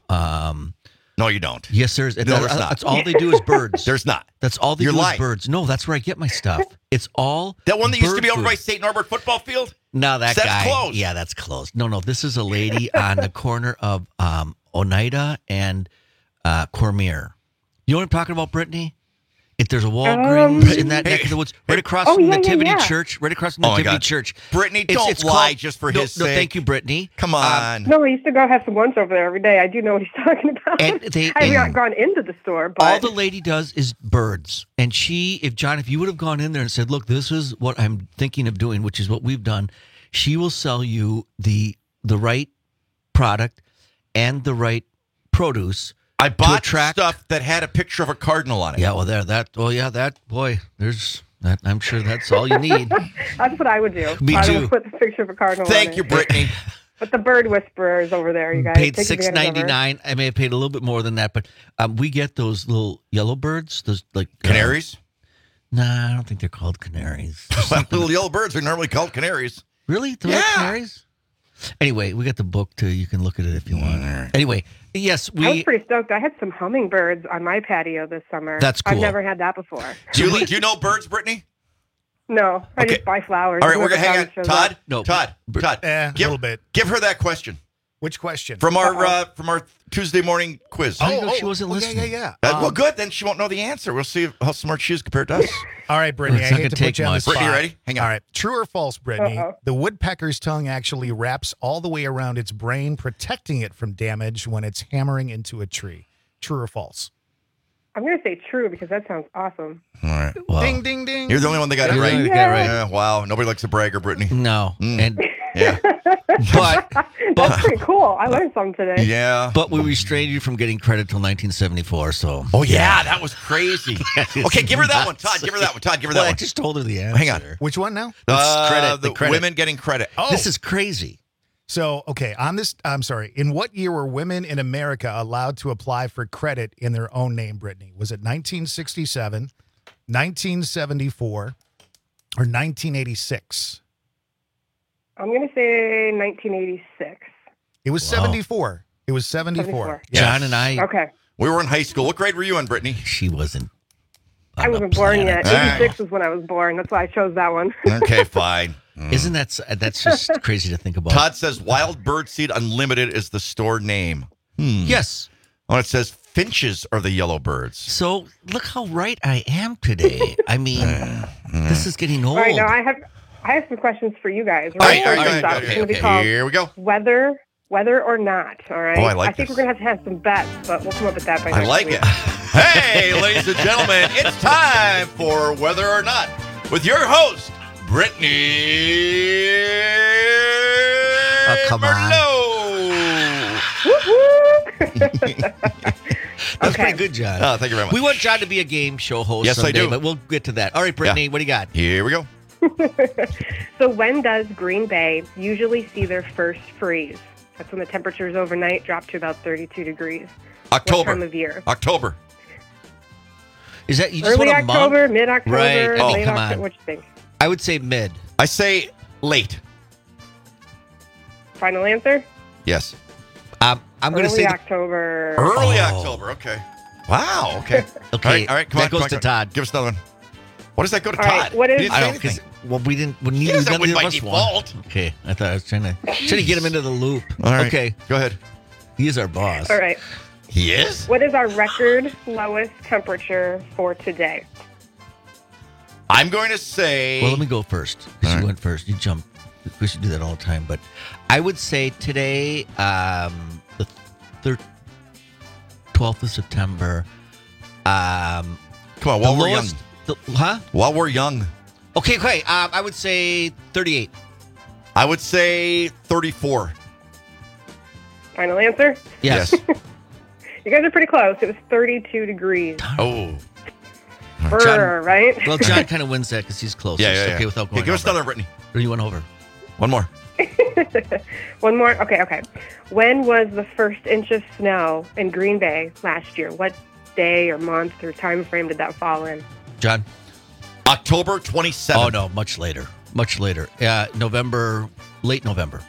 No, you don't.
Yes, there's.
No, there's not.
That's all they do is birds.
There's not.
That's all they
You're
do
lying.
is birds. No, that's where I get my stuff. It's all
that one that used to
bird
be over
food.
by St. Norbert football field.
No, that's guy.
Closed.
Yeah, that's closed. No. This is a lady on the corner of Oneida and Cormier. You know what I'm talking about, Brittany? If there's a Walgreens in that neck of the woods, right across from the Nativity Church, right across from the Nativity Church.
Brittany, don't lie just for his sake.
No, thank you, Brittany.
Come on.
No, we used to go have some lunch over there every day. I do know what he's talking about.
And
I have not gone into the store, but
all the lady does is birds. And if you would have gone in there and said, "Look, this is what I'm thinking of doing," which is what we've done, she will sell you the right product and the right produce.
I bought stuff that had a picture of a cardinal on it.
Yeah, well, I'm sure that's all you need.
that's what I would do.
Me
I
too.
would put the picture of a cardinal on
Thank
it.
you, Brittany.
But the bird whisperer is over there, you guys.
Paid
Take advantage of her.
$6.99. I may have paid a little bit more than that, but we get those little yellow birds, those like
canaries.
Nah, I don't think they're called canaries.
Little yellow birds are normally called canaries.
Really? They're like canaries? Anyway, we got the book too. You can look at it if you want. Anyway, yes,
I was pretty stoked. I had some hummingbirds on my patio this summer.
That's cool.
I've never had that before.
Do you know birds, Brittany?
No, I just buy flowers.
All right, we're going to hang on. Todd?
No.
Todd.
A little bit.
Give her that question.
Which question?
From our Tuesday morning quiz.
She wasn't listening.
Yeah.
Well, good. Then she won't know the answer. We'll see how smart she is compared to us.
All right, Brittany, I hate to put you on the spot.
Brittany, you ready? Hang on.
All right. True or false, Brittany? The woodpecker's tongue actually wraps all the way around its brain, protecting it from damage when it's hammering into a tree. True or false?
I'm going to say true because that sounds awesome.
All right.
Well,
ding, ding, ding.
You're the only one that got it right. Yeah, wow. Nobody likes a bragger, Brittany.
No. And
yeah.
That's pretty cool. I learned something today.
Yeah.
But we restrained you from getting credit till 1974, so.
Oh, yeah. That was crazy. Okay, give her that one. Todd, give her that one. Todd, give her that one.
I just told her the answer.
Hang on.
Which one now?
The women getting credit.
Oh.
This is crazy.
So, okay, in what year were women in America allowed to apply for credit in their own name, Brittany? Was it 1967, 1974, or 1986?
I'm going to say 1986.
It was 74. It was 74.
Yes. John and I.
Okay.
We were in high school. What grade were you in, Brittany?
She wasn't.
I wasn't born yet. 86 was when I was born. That's why I chose that one.
Okay, fine.
Isn't that's just crazy to think about?
Todd says Wild Bird Seed Unlimited is the store name.
Yes.
Oh, it says finches are the yellow birds.
So look how right I am today. I mean, this is getting old.
All right, now I have some questions for you guys.
All right,
It's gonna be called
here we go.
Whether or not. All right.
Oh, I like
think
this.
we're gonna have some bets, but we'll come up with that by
I
next
like
week.
it. Hey, ladies and gentlemen, it's time for Whether or Not with your host, Brittany.
Oh, come on. That's pretty good, John.
Oh, thank you very much.
We want John to be a game show host
Yes, I
someday,
do.
but we'll get to that. All right, Brittany, what do you got?
Here we go.
So when does Green Bay usually see their first freeze? That's when the temperatures overnight drop to about 32 degrees.
October.
What time of year?
October.
Is that you just
Early
want a
October,
month?
mid-October,
Right.
late
Oh, come
October?
on.
What do you think?
I would say mid.
I say late.
Final answer?
Yes.
I'm going to say
October.
Early October. Okay. Wow. Okay.
Okay.
All right. Come
that
on.
goes to Todd.
Give us another one. What does that go to
All
Todd?
right, what is-
He didn't say
I don't
anything.
because we didn't. We
He
neither
doesn't
none
win
of
by
us won.
default.
Okay, I thought I was trying to get him into the loop.
All right.
Okay,
go ahead.
He is our boss.
All right.
He is?
What is our record lowest temperature for today?
I'm going to say.
Well, let me go first. You went first. You jumped. We should do that all the time. But I would say today, the 12th of September.
Come on, while we're young. While we're young.
Okay. I would say 38.
I would say 34.
Final answer?
Yes.
You guys are pretty close. It was 32 degrees.
Oh.
Brr, right?
Well, John kind of wins that because he's close.
Yeah.
Okay, without going
give us
over.
another, Brittany.
Or you went over.
One more.
One more? Okay. When was the first inch of snow in Green Bay last year? What day or month or time frame did that fall in?
John?
October 27th.
Oh, no, much later. November, late November.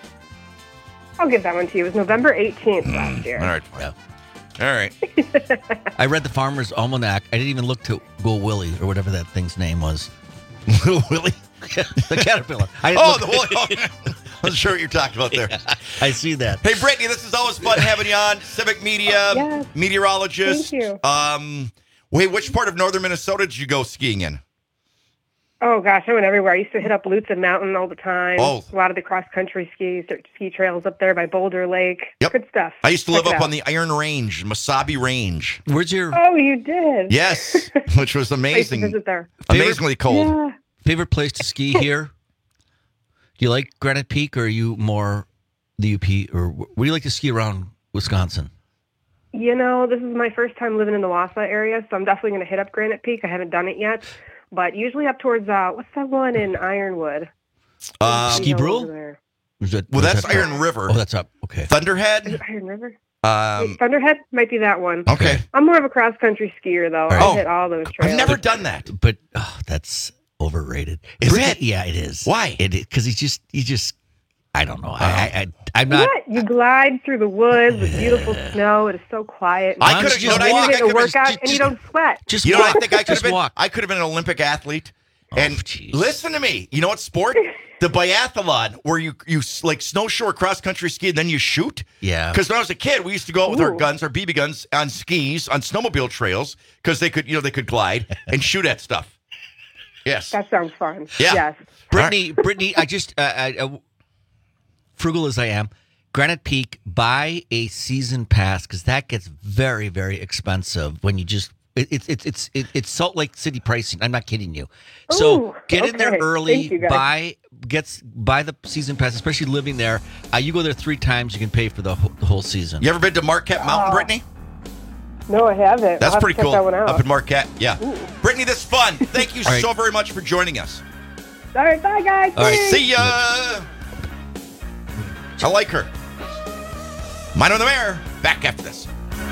I'll give that one to you. It was November 18th last year.
All right.
Yeah.
All right.
I read the Farmer's Almanac. I didn't even look to Go Willie or whatever that thing's name was.
Little Willie?
The caterpillar.
The Willie. I wasn't sure what you're talking about there.
Yeah, I see that.
Hey, Brittany, this is always fun having you on. Civic media, meteorologist.
Thank you.
Wait, which part of northern Minnesota did you go skiing in?
Oh, gosh, I went everywhere. I used to hit up Lutsen Mountain all the time.
Oh.
A lot of the cross-country ski trails up there by Boulder Lake.
Yep.
Good stuff.
I used to live
Check it
up
out.
on the Iron Range, Masabi Range.
Where's your...
Oh, you did?
Yes, which was
I used to
amazing.
visit there.
Amazingly cold.
Yeah.
Favorite place to ski here? Do you like Granite Peak or are you more the UP? Or where do you like to ski around Wisconsin?
You know, this is my first time living in the Wausau area, so I'm definitely going to hit up Granite Peak. I haven't done it yet. But usually up towards, what's that one in Ironwood?
Ski Brule?
Over there.
Well, that's Iron River.
Oh, that's up. Okay.
Thunderhead?
Is it Iron River?
Um,
Thunderhead might be that one.
Okay.
I'm more of a cross-country skier, though.
right.
I hit all those trails.
I've never done that.
But that's overrated.
Is it?
Yeah, it is.
Why?
It is because you just I don't know. I'm not.
What? You glide through the woods with beautiful snow. It is so quiet.
I could have
you get a workout and you don't sweat.
Just
you know
walk.
what I think I could have
Just
been?
walk.
I could have been an Olympic athlete. And listen to me. You know what sport? The biathlon, where you like snowshoe or cross country ski, and then you shoot.
Yeah.
Because when I was a kid, we used to go out with our guns, our BB guns, on skis on snowmobile trails because they could glide and shoot at stuff. Yes.
That sounds fun.
Yeah.
Yes.
Brittany, I just frugal as I am, Granite Peak, buy a season pass because that gets very, very expensive when you just. It's Salt Lake City pricing. I'm not kidding you. So get in there early.
Thank you, guys.
Buy the season pass, especially living there. You go there 3 times, you can pay for the whole season.
You ever been to Marquette Mountain, Brittany?
No, I haven't.
That's
I'll have
pretty
to check
cool.
That one out.
Up in Marquette, yeah. Brittany, this is fun. Thank you
All right.
so very much for joining us.
All right, bye, guys.
All right,
Thanks.
see ya. I like her. Mine on the Mayor. Back after this.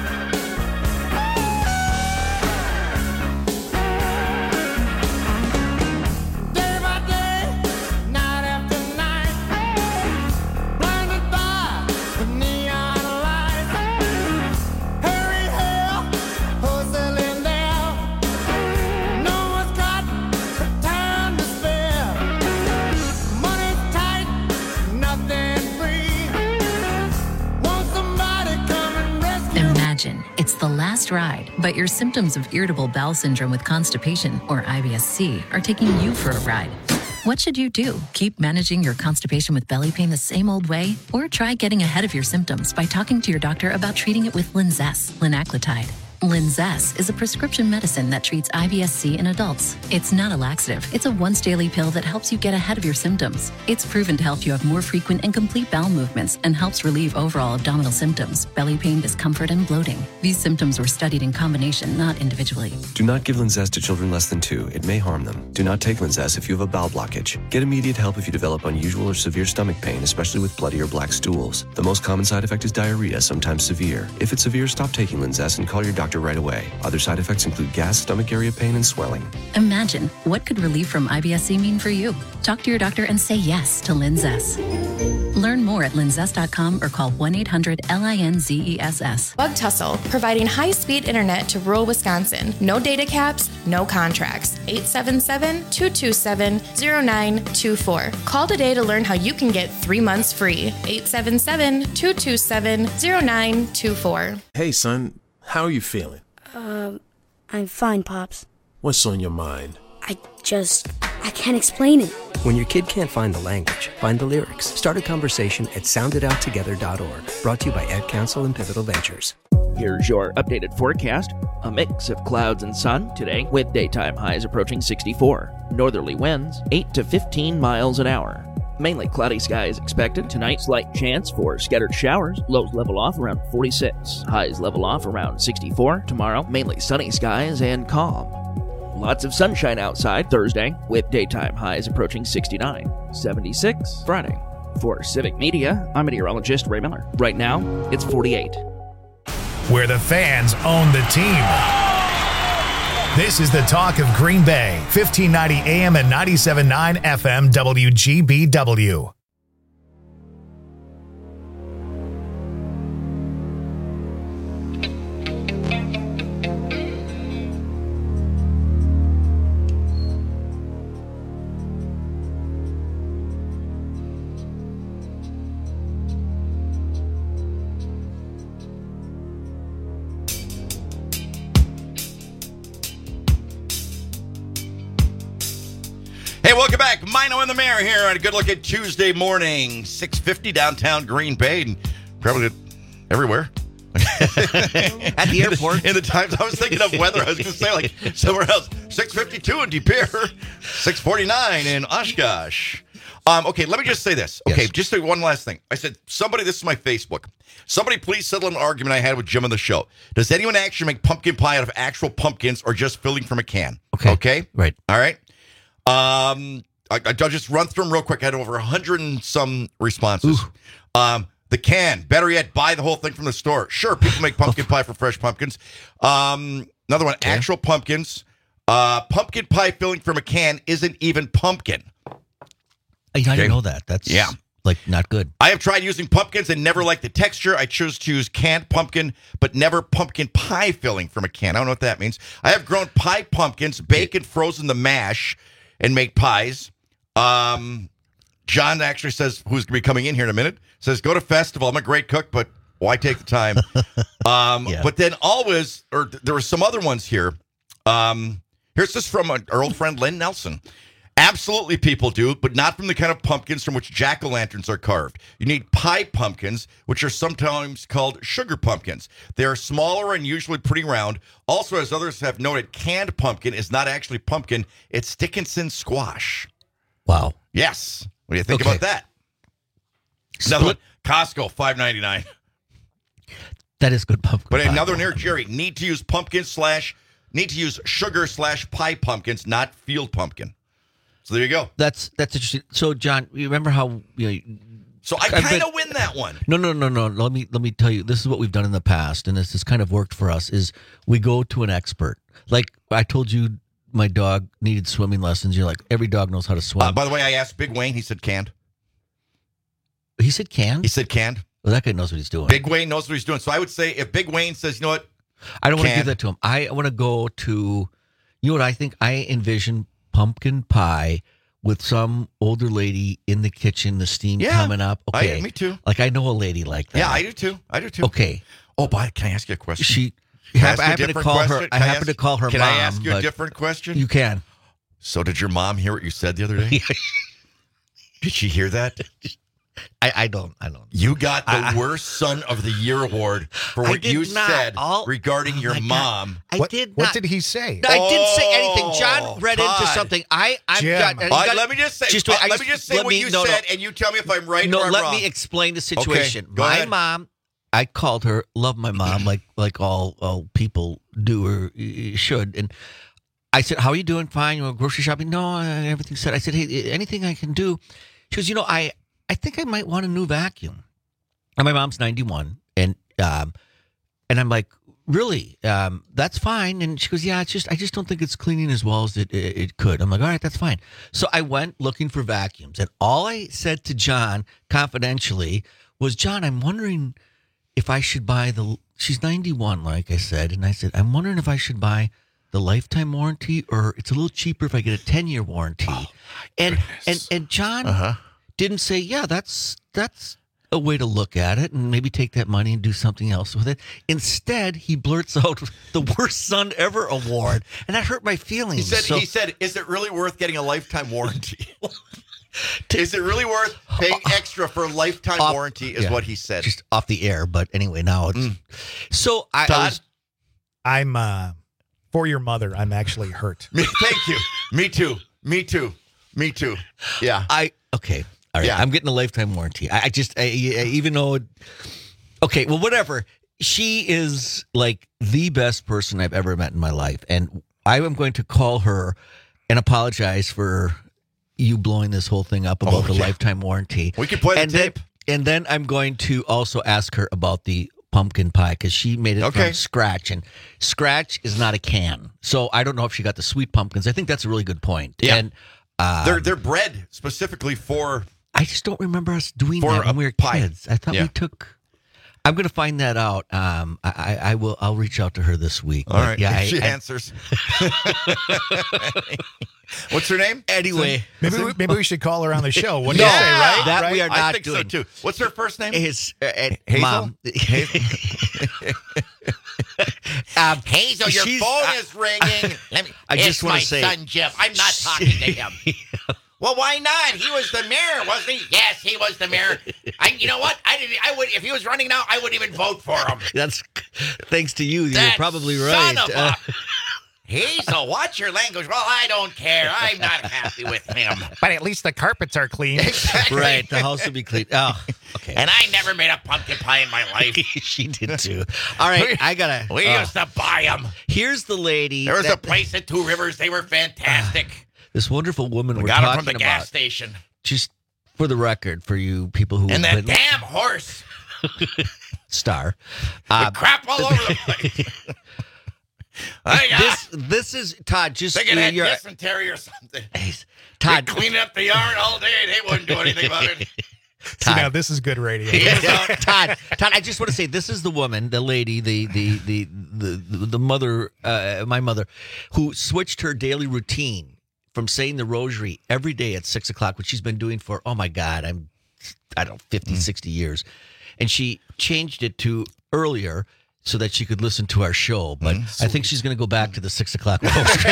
Imagine it's the last ride, but your symptoms of irritable bowel syndrome with constipation, or IBS-C, are taking you for a ride. What should you do? Keep managing your constipation with belly pain the same old way? Or try getting ahead of your symptoms by talking to your doctor about treating it with Linzess, linaclotide. Linzess is a prescription medicine that treats IBS-C in adults. It's not a laxative. It's a once-daily pill that helps you get ahead of your symptoms. It's proven to help you have more frequent and complete bowel movements and helps relieve overall abdominal symptoms, belly pain, discomfort, and bloating. These symptoms were studied in combination, not individually.
Do not give Linzess to children less than 2. It may harm them. Do not take Linzess if you have a bowel blockage. Get immediate help if you develop unusual or severe stomach pain, especially with bloody or black stools. The most common side effect is diarrhea, sometimes severe. If it's severe, stop taking Linzess and call your doctor right away. Other side effects include gas, stomach area pain, and swelling.
Imagine, what could relief from IBS-C mean for you? Talk to your doctor and say yes to Linzess. Learn more at linzess.com or call 1-800-LINZESS.
Bug Tussle, providing high-speed internet to rural Wisconsin. No data caps, no contracts. 877-227-0924. Call today to learn how you can get 3 months free. 877-227-0924.
Hey, son, how are you feeling?
I'm fine, Pops.
What's on your mind?
I can't explain it.
When your kid can't find the language, find the lyrics. Start a conversation at sounditouttogether.org. Brought to you by Ad Council and Pivotal Ventures.
Here's your updated forecast. A mix of clouds and sun today with daytime highs approaching 64. Northerly winds 8 to 15 miles an hour. Mainly cloudy skies expected tonight. Slight chance for scattered showers. Lows level off around 46. Highs level off around 64. Tomorrow, mainly sunny skies and calm. Lots of sunshine outside Thursday with daytime highs approaching 69. 76 Friday. For Civic Media, I'm meteorologist Ray Miller. Right now, it's 48.
Where the fans own the team. This is the talk of Green Bay, 1590 AM and 97.9 FM WGBW.
Hey, welcome back. Mino and the Mayor here on a good look at Tuesday morning, 6:50 downtown Green Bay, and probably everywhere.
At the airport.
In the times I was thinking of weather, I was going to say like somewhere else. 6:52 in De Pere, 6:49 in Oshkosh. Okay, let me just say this. Okay,
Yes.
just one last thing. I said, somebody, this is my Facebook. Somebody please settle an argument I had with Jim on the show. Does anyone actually make pumpkin pie out of actual pumpkins or just filling from a can? Okay?
Right.
All right. I'll just run through them real quick. I had over 100 and some responses. The can, better yet, buy the whole thing from the store. Sure, people make pumpkin pie for fresh pumpkins. Another one, actual pumpkins. Pumpkin pie filling from a can isn't even pumpkin.
I didn't know that. That's like not good.
I have tried using pumpkins and never liked the texture. I choose to use canned pumpkin, but never pumpkin pie filling from a can. I don't know what that means. I have grown pie pumpkins, baked and frozen the mash, and make pies. John actually says, who's going to be coming in here in a minute, says, go to festival. I'm a great cook, but why take the time? But then always, or there were some other ones here. Here's this from our old friend Lynn Nelson. Absolutely people do, but not from the kind of pumpkins from which jack-o'-lanterns are carved. You need pie pumpkins, which are sometimes called sugar pumpkins. They are smaller and usually pretty round. Also, as others have noted, canned pumpkin is not actually pumpkin. It's Dickinson squash.
Wow.
Yes. What do you think about that? Another one, Costco, $5.99.
That is good pumpkin
But
pie.
another near Jerry, need to use sugar/pie pumpkins, not field pumpkin. So there you go.
That's interesting. So John, you remember how
So I kind of win that one.
No. Let me tell you. This is what we've done in the past, and this has kind of worked for us. Is we go to an expert. Like I told you, my dog needed swimming lessons. You're like, every dog knows how to swim.
By the way, I asked Big Wayne. He said canned.
He said canned?
He said canned.
Well, that guy knows what he's doing.
Big Wayne knows what he's doing. So I would say if Big Wayne says, you know what?
I don't want to give that to him. I want to go to, you know what I think? I envision pumpkin pie with some older lady in the kitchen, the steam coming up. Okay.
Me too.
Like I know a lady like that.
Yeah, I do too.
Okay.
Oh, can I ask you a question?
I happen to call her. I happen to call her
Can
mom.
I ask you a different question?
You can.
So did your mom hear what you said the other day? Did she hear that?
I don't.
You got the worst son of the year award for what you said regarding your mom.
What did he say?
I didn't say anything. John read into something.
Let me just say what you said, and you tell me if I'm right or I'm wrong.
Let me explain the situation.
Okay, go ahead.
Mom, I called her. Love my mom, like all people do or should, and I said, "How are you doing? Fine. You know, grocery shopping? No, everything's set." I said, "Hey, anything I can do?" She goes, I think I might want a new vacuum. And my mom's 91, and I'm like, really, that's fine. And she goes, yeah, I just don't think it's cleaning as well as it could. I'm like, all right, that's fine. So I went looking for vacuums. And all I said to John confidentially was, John, I'm wondering if I should buy she's 91, like I said. And I said, I'm wondering if I should buy the lifetime warranty, or it's a little cheaper if I get a 10-year warranty. Oh, and John didn't say, yeah, that's a way to look at it and maybe take that money and do something else with it. Instead, he blurts out the worst son ever award, and that hurt my feelings.
He said, is it really worth getting a lifetime warranty? Is it really worth paying extra for a lifetime warranty is what he said.
Just off the air, but anyway, now it's... So
I'm for your mother, I'm actually hurt.
Thank you. Me too. Yeah.
Okay. All right, I'm getting a lifetime warranty. I even though, okay, well, whatever. She is like the best person I've ever met in my life, and I am going to call her and apologize for you blowing this whole thing up about the lifetime warranty.
We can play the tape.
And then I'm going to also ask her about the pumpkin pie, because she made it from scratch, and scratch is not a can. So I don't know if she got the sweet pumpkins. I think that's a really good point.
Yeah. And they're bred specifically for...
I just don't remember us doing that when we were kids. I thought we took... I'm going to find that out. I'll reach out to her this week.
All right. Yeah, she answers. What's her name?
Anyway,
maybe we should call her on the show. What do you say? Right?
That we are not
I think
doing.
so too. What's her first name?
Hazel.
Mom.
Hazel,
your phone is ringing.
I just want to say,
son Jeff. I'm not talking to him. Well, why not? He was the mayor, wasn't he? Yes, he was the mayor. You know what? I would if he was running now, I wouldn't even vote for him.
That's thanks to you. You're probably right.
Son of a Hazel, watch your language. Well, I don't care. I'm not happy with him.
But at least the carpets are clean.
Exactly.
Right, the house will be clean. Oh, okay.
And I never made a pumpkin pie in my life.
She did too. All right,
We used to buy them.
Here's the lady.
There was a place at Two Rivers. They were fantastic.
This wonderful woman
we got her from the gas station.
Just for the record, for you people who...
And that damn horse.
Star.
Crap all over the place.
This is Todd. Just
they could have dysentery or something.
Todd,
cleaning up the yard all day. They wouldn't do anything about it.
See, now this is good radio.
Todd, I just want to say this is the woman, the lady, the mother, my mother, who switched her daily routine from saying the rosary every day at 6 o'clock, which she's been doing for, oh my God, I don't know, 50, 60 years. And she changed it to earlier so that she could listen to our show. But I think she's going to go back to the 6 o'clock rosary.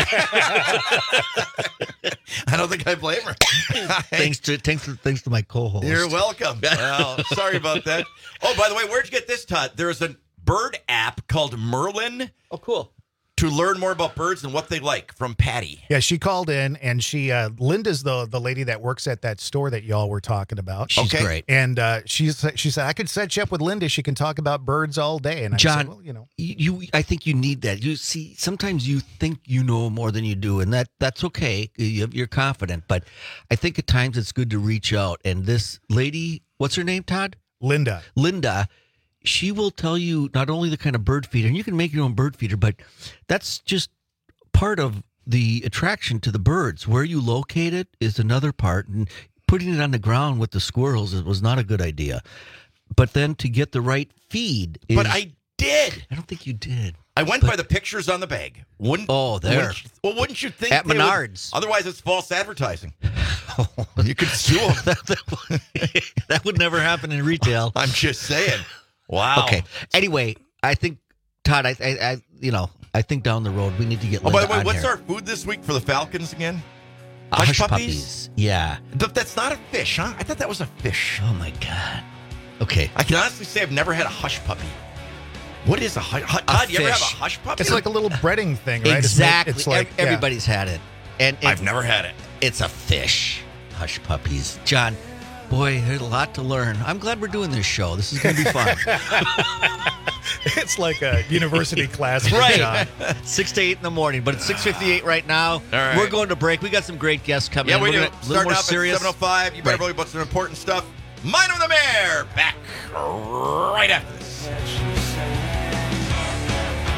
I don't think I blame her.
Thanks to my co-host.
You're welcome. Well, sorry about that. Oh, by the way, where'd you get this, Todd? There's a bird app called Merlin.
Oh, cool.
To learn more about birds and what they like from Patty.
Yeah, she called in, and Linda's the lady that works at that store that y'all were talking about.
She's great.
And she said, I could set you up with Linda. She can talk about birds all day. And
John,
I said, well, you know.
I think you need that. You see, sometimes you think you know more than you do, and that's okay. You're confident. But I think at times it's good to reach out. And this lady, what's her name, Todd?
Linda.
She will tell you not only the kind of bird feeder, and you can make your own bird feeder, but that's just part of the attraction to the birds. Where you locate it is another part, and putting it on the ground with the squirrels was not a good idea. But then to get the right feed is...
But I did.
I don't think you did.
I went by the pictures on the bag. Wouldn't you think...
At Menards.
Otherwise, it's false advertising. You could sue them.
That would never happen in retail.
I'm just saying. Wow.
Okay. Anyway, I think, Todd, I think down the road we need to get Linda
by the way, what's
here.
our food this week for the Falcons again?
Hush puppies? Yeah.
But that's not a fish, huh? I thought that was a fish.
Oh, my God. Okay.
I can honestly say I've never had a hush puppy. What is a hush puppy? Todd, you ever have a hush puppy?
It's like a little breading thing, right?
Exactly.
It's like,
everybody's had it. And
I've never had it.
It's a fish. Hush puppies. John, boy, there's a lot to learn. I'm glad we're doing this show. This is going to be fun.
It's like a university class.
Right. John. 6 to 8 in the morning, but it's 6:58 right now.
All right.
We're going to break. We got some great guests coming in.
Yeah, we do.
A little more serious.
At 7:05. You better believe about some important stuff. Mind of the Mayor. Back right after this.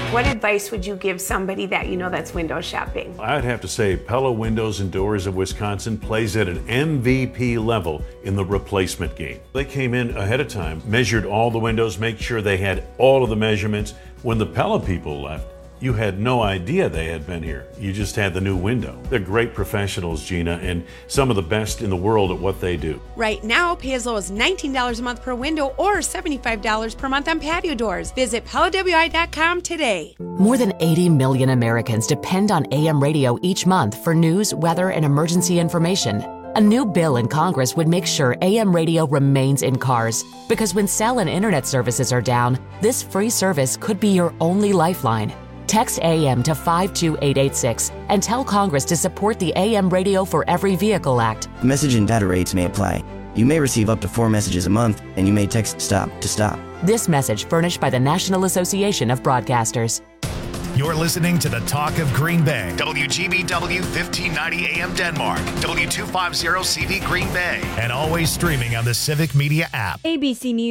What advice would you give somebody that that's window shopping?
I'd have to say Pella Windows and Doors of Wisconsin plays at an MVP level in the replacement game. They came in ahead of time, measured all the windows, make sure they had all of the measurements. When the Pella people left, you had no idea they had been here. You just had the new window. They're great professionals, Gina, and some of the best in the world at what they do.
Right now, pay as low as $19 a month per window or $75 per month on patio doors. Visit PellaWI.com today.
More than 80 million Americans depend on AM radio each month for news, weather, and emergency information. A new bill in Congress would make sure AM radio remains in cars, because when cell and internet services are down, this free service could be your only lifeline. Text AM to 52886 and tell Congress to support the AM Radio for Every Vehicle Act.
Message and data rates may apply. You may receive up to 4 messages a month, and you may text STOP to stop.
This message furnished by the National Association of Broadcasters.
You're listening to the Talk of Green Bay. WGBW 1590 AM Denmark. W250 CV Green Bay. And always streaming on the Civic Media app.
ABC News.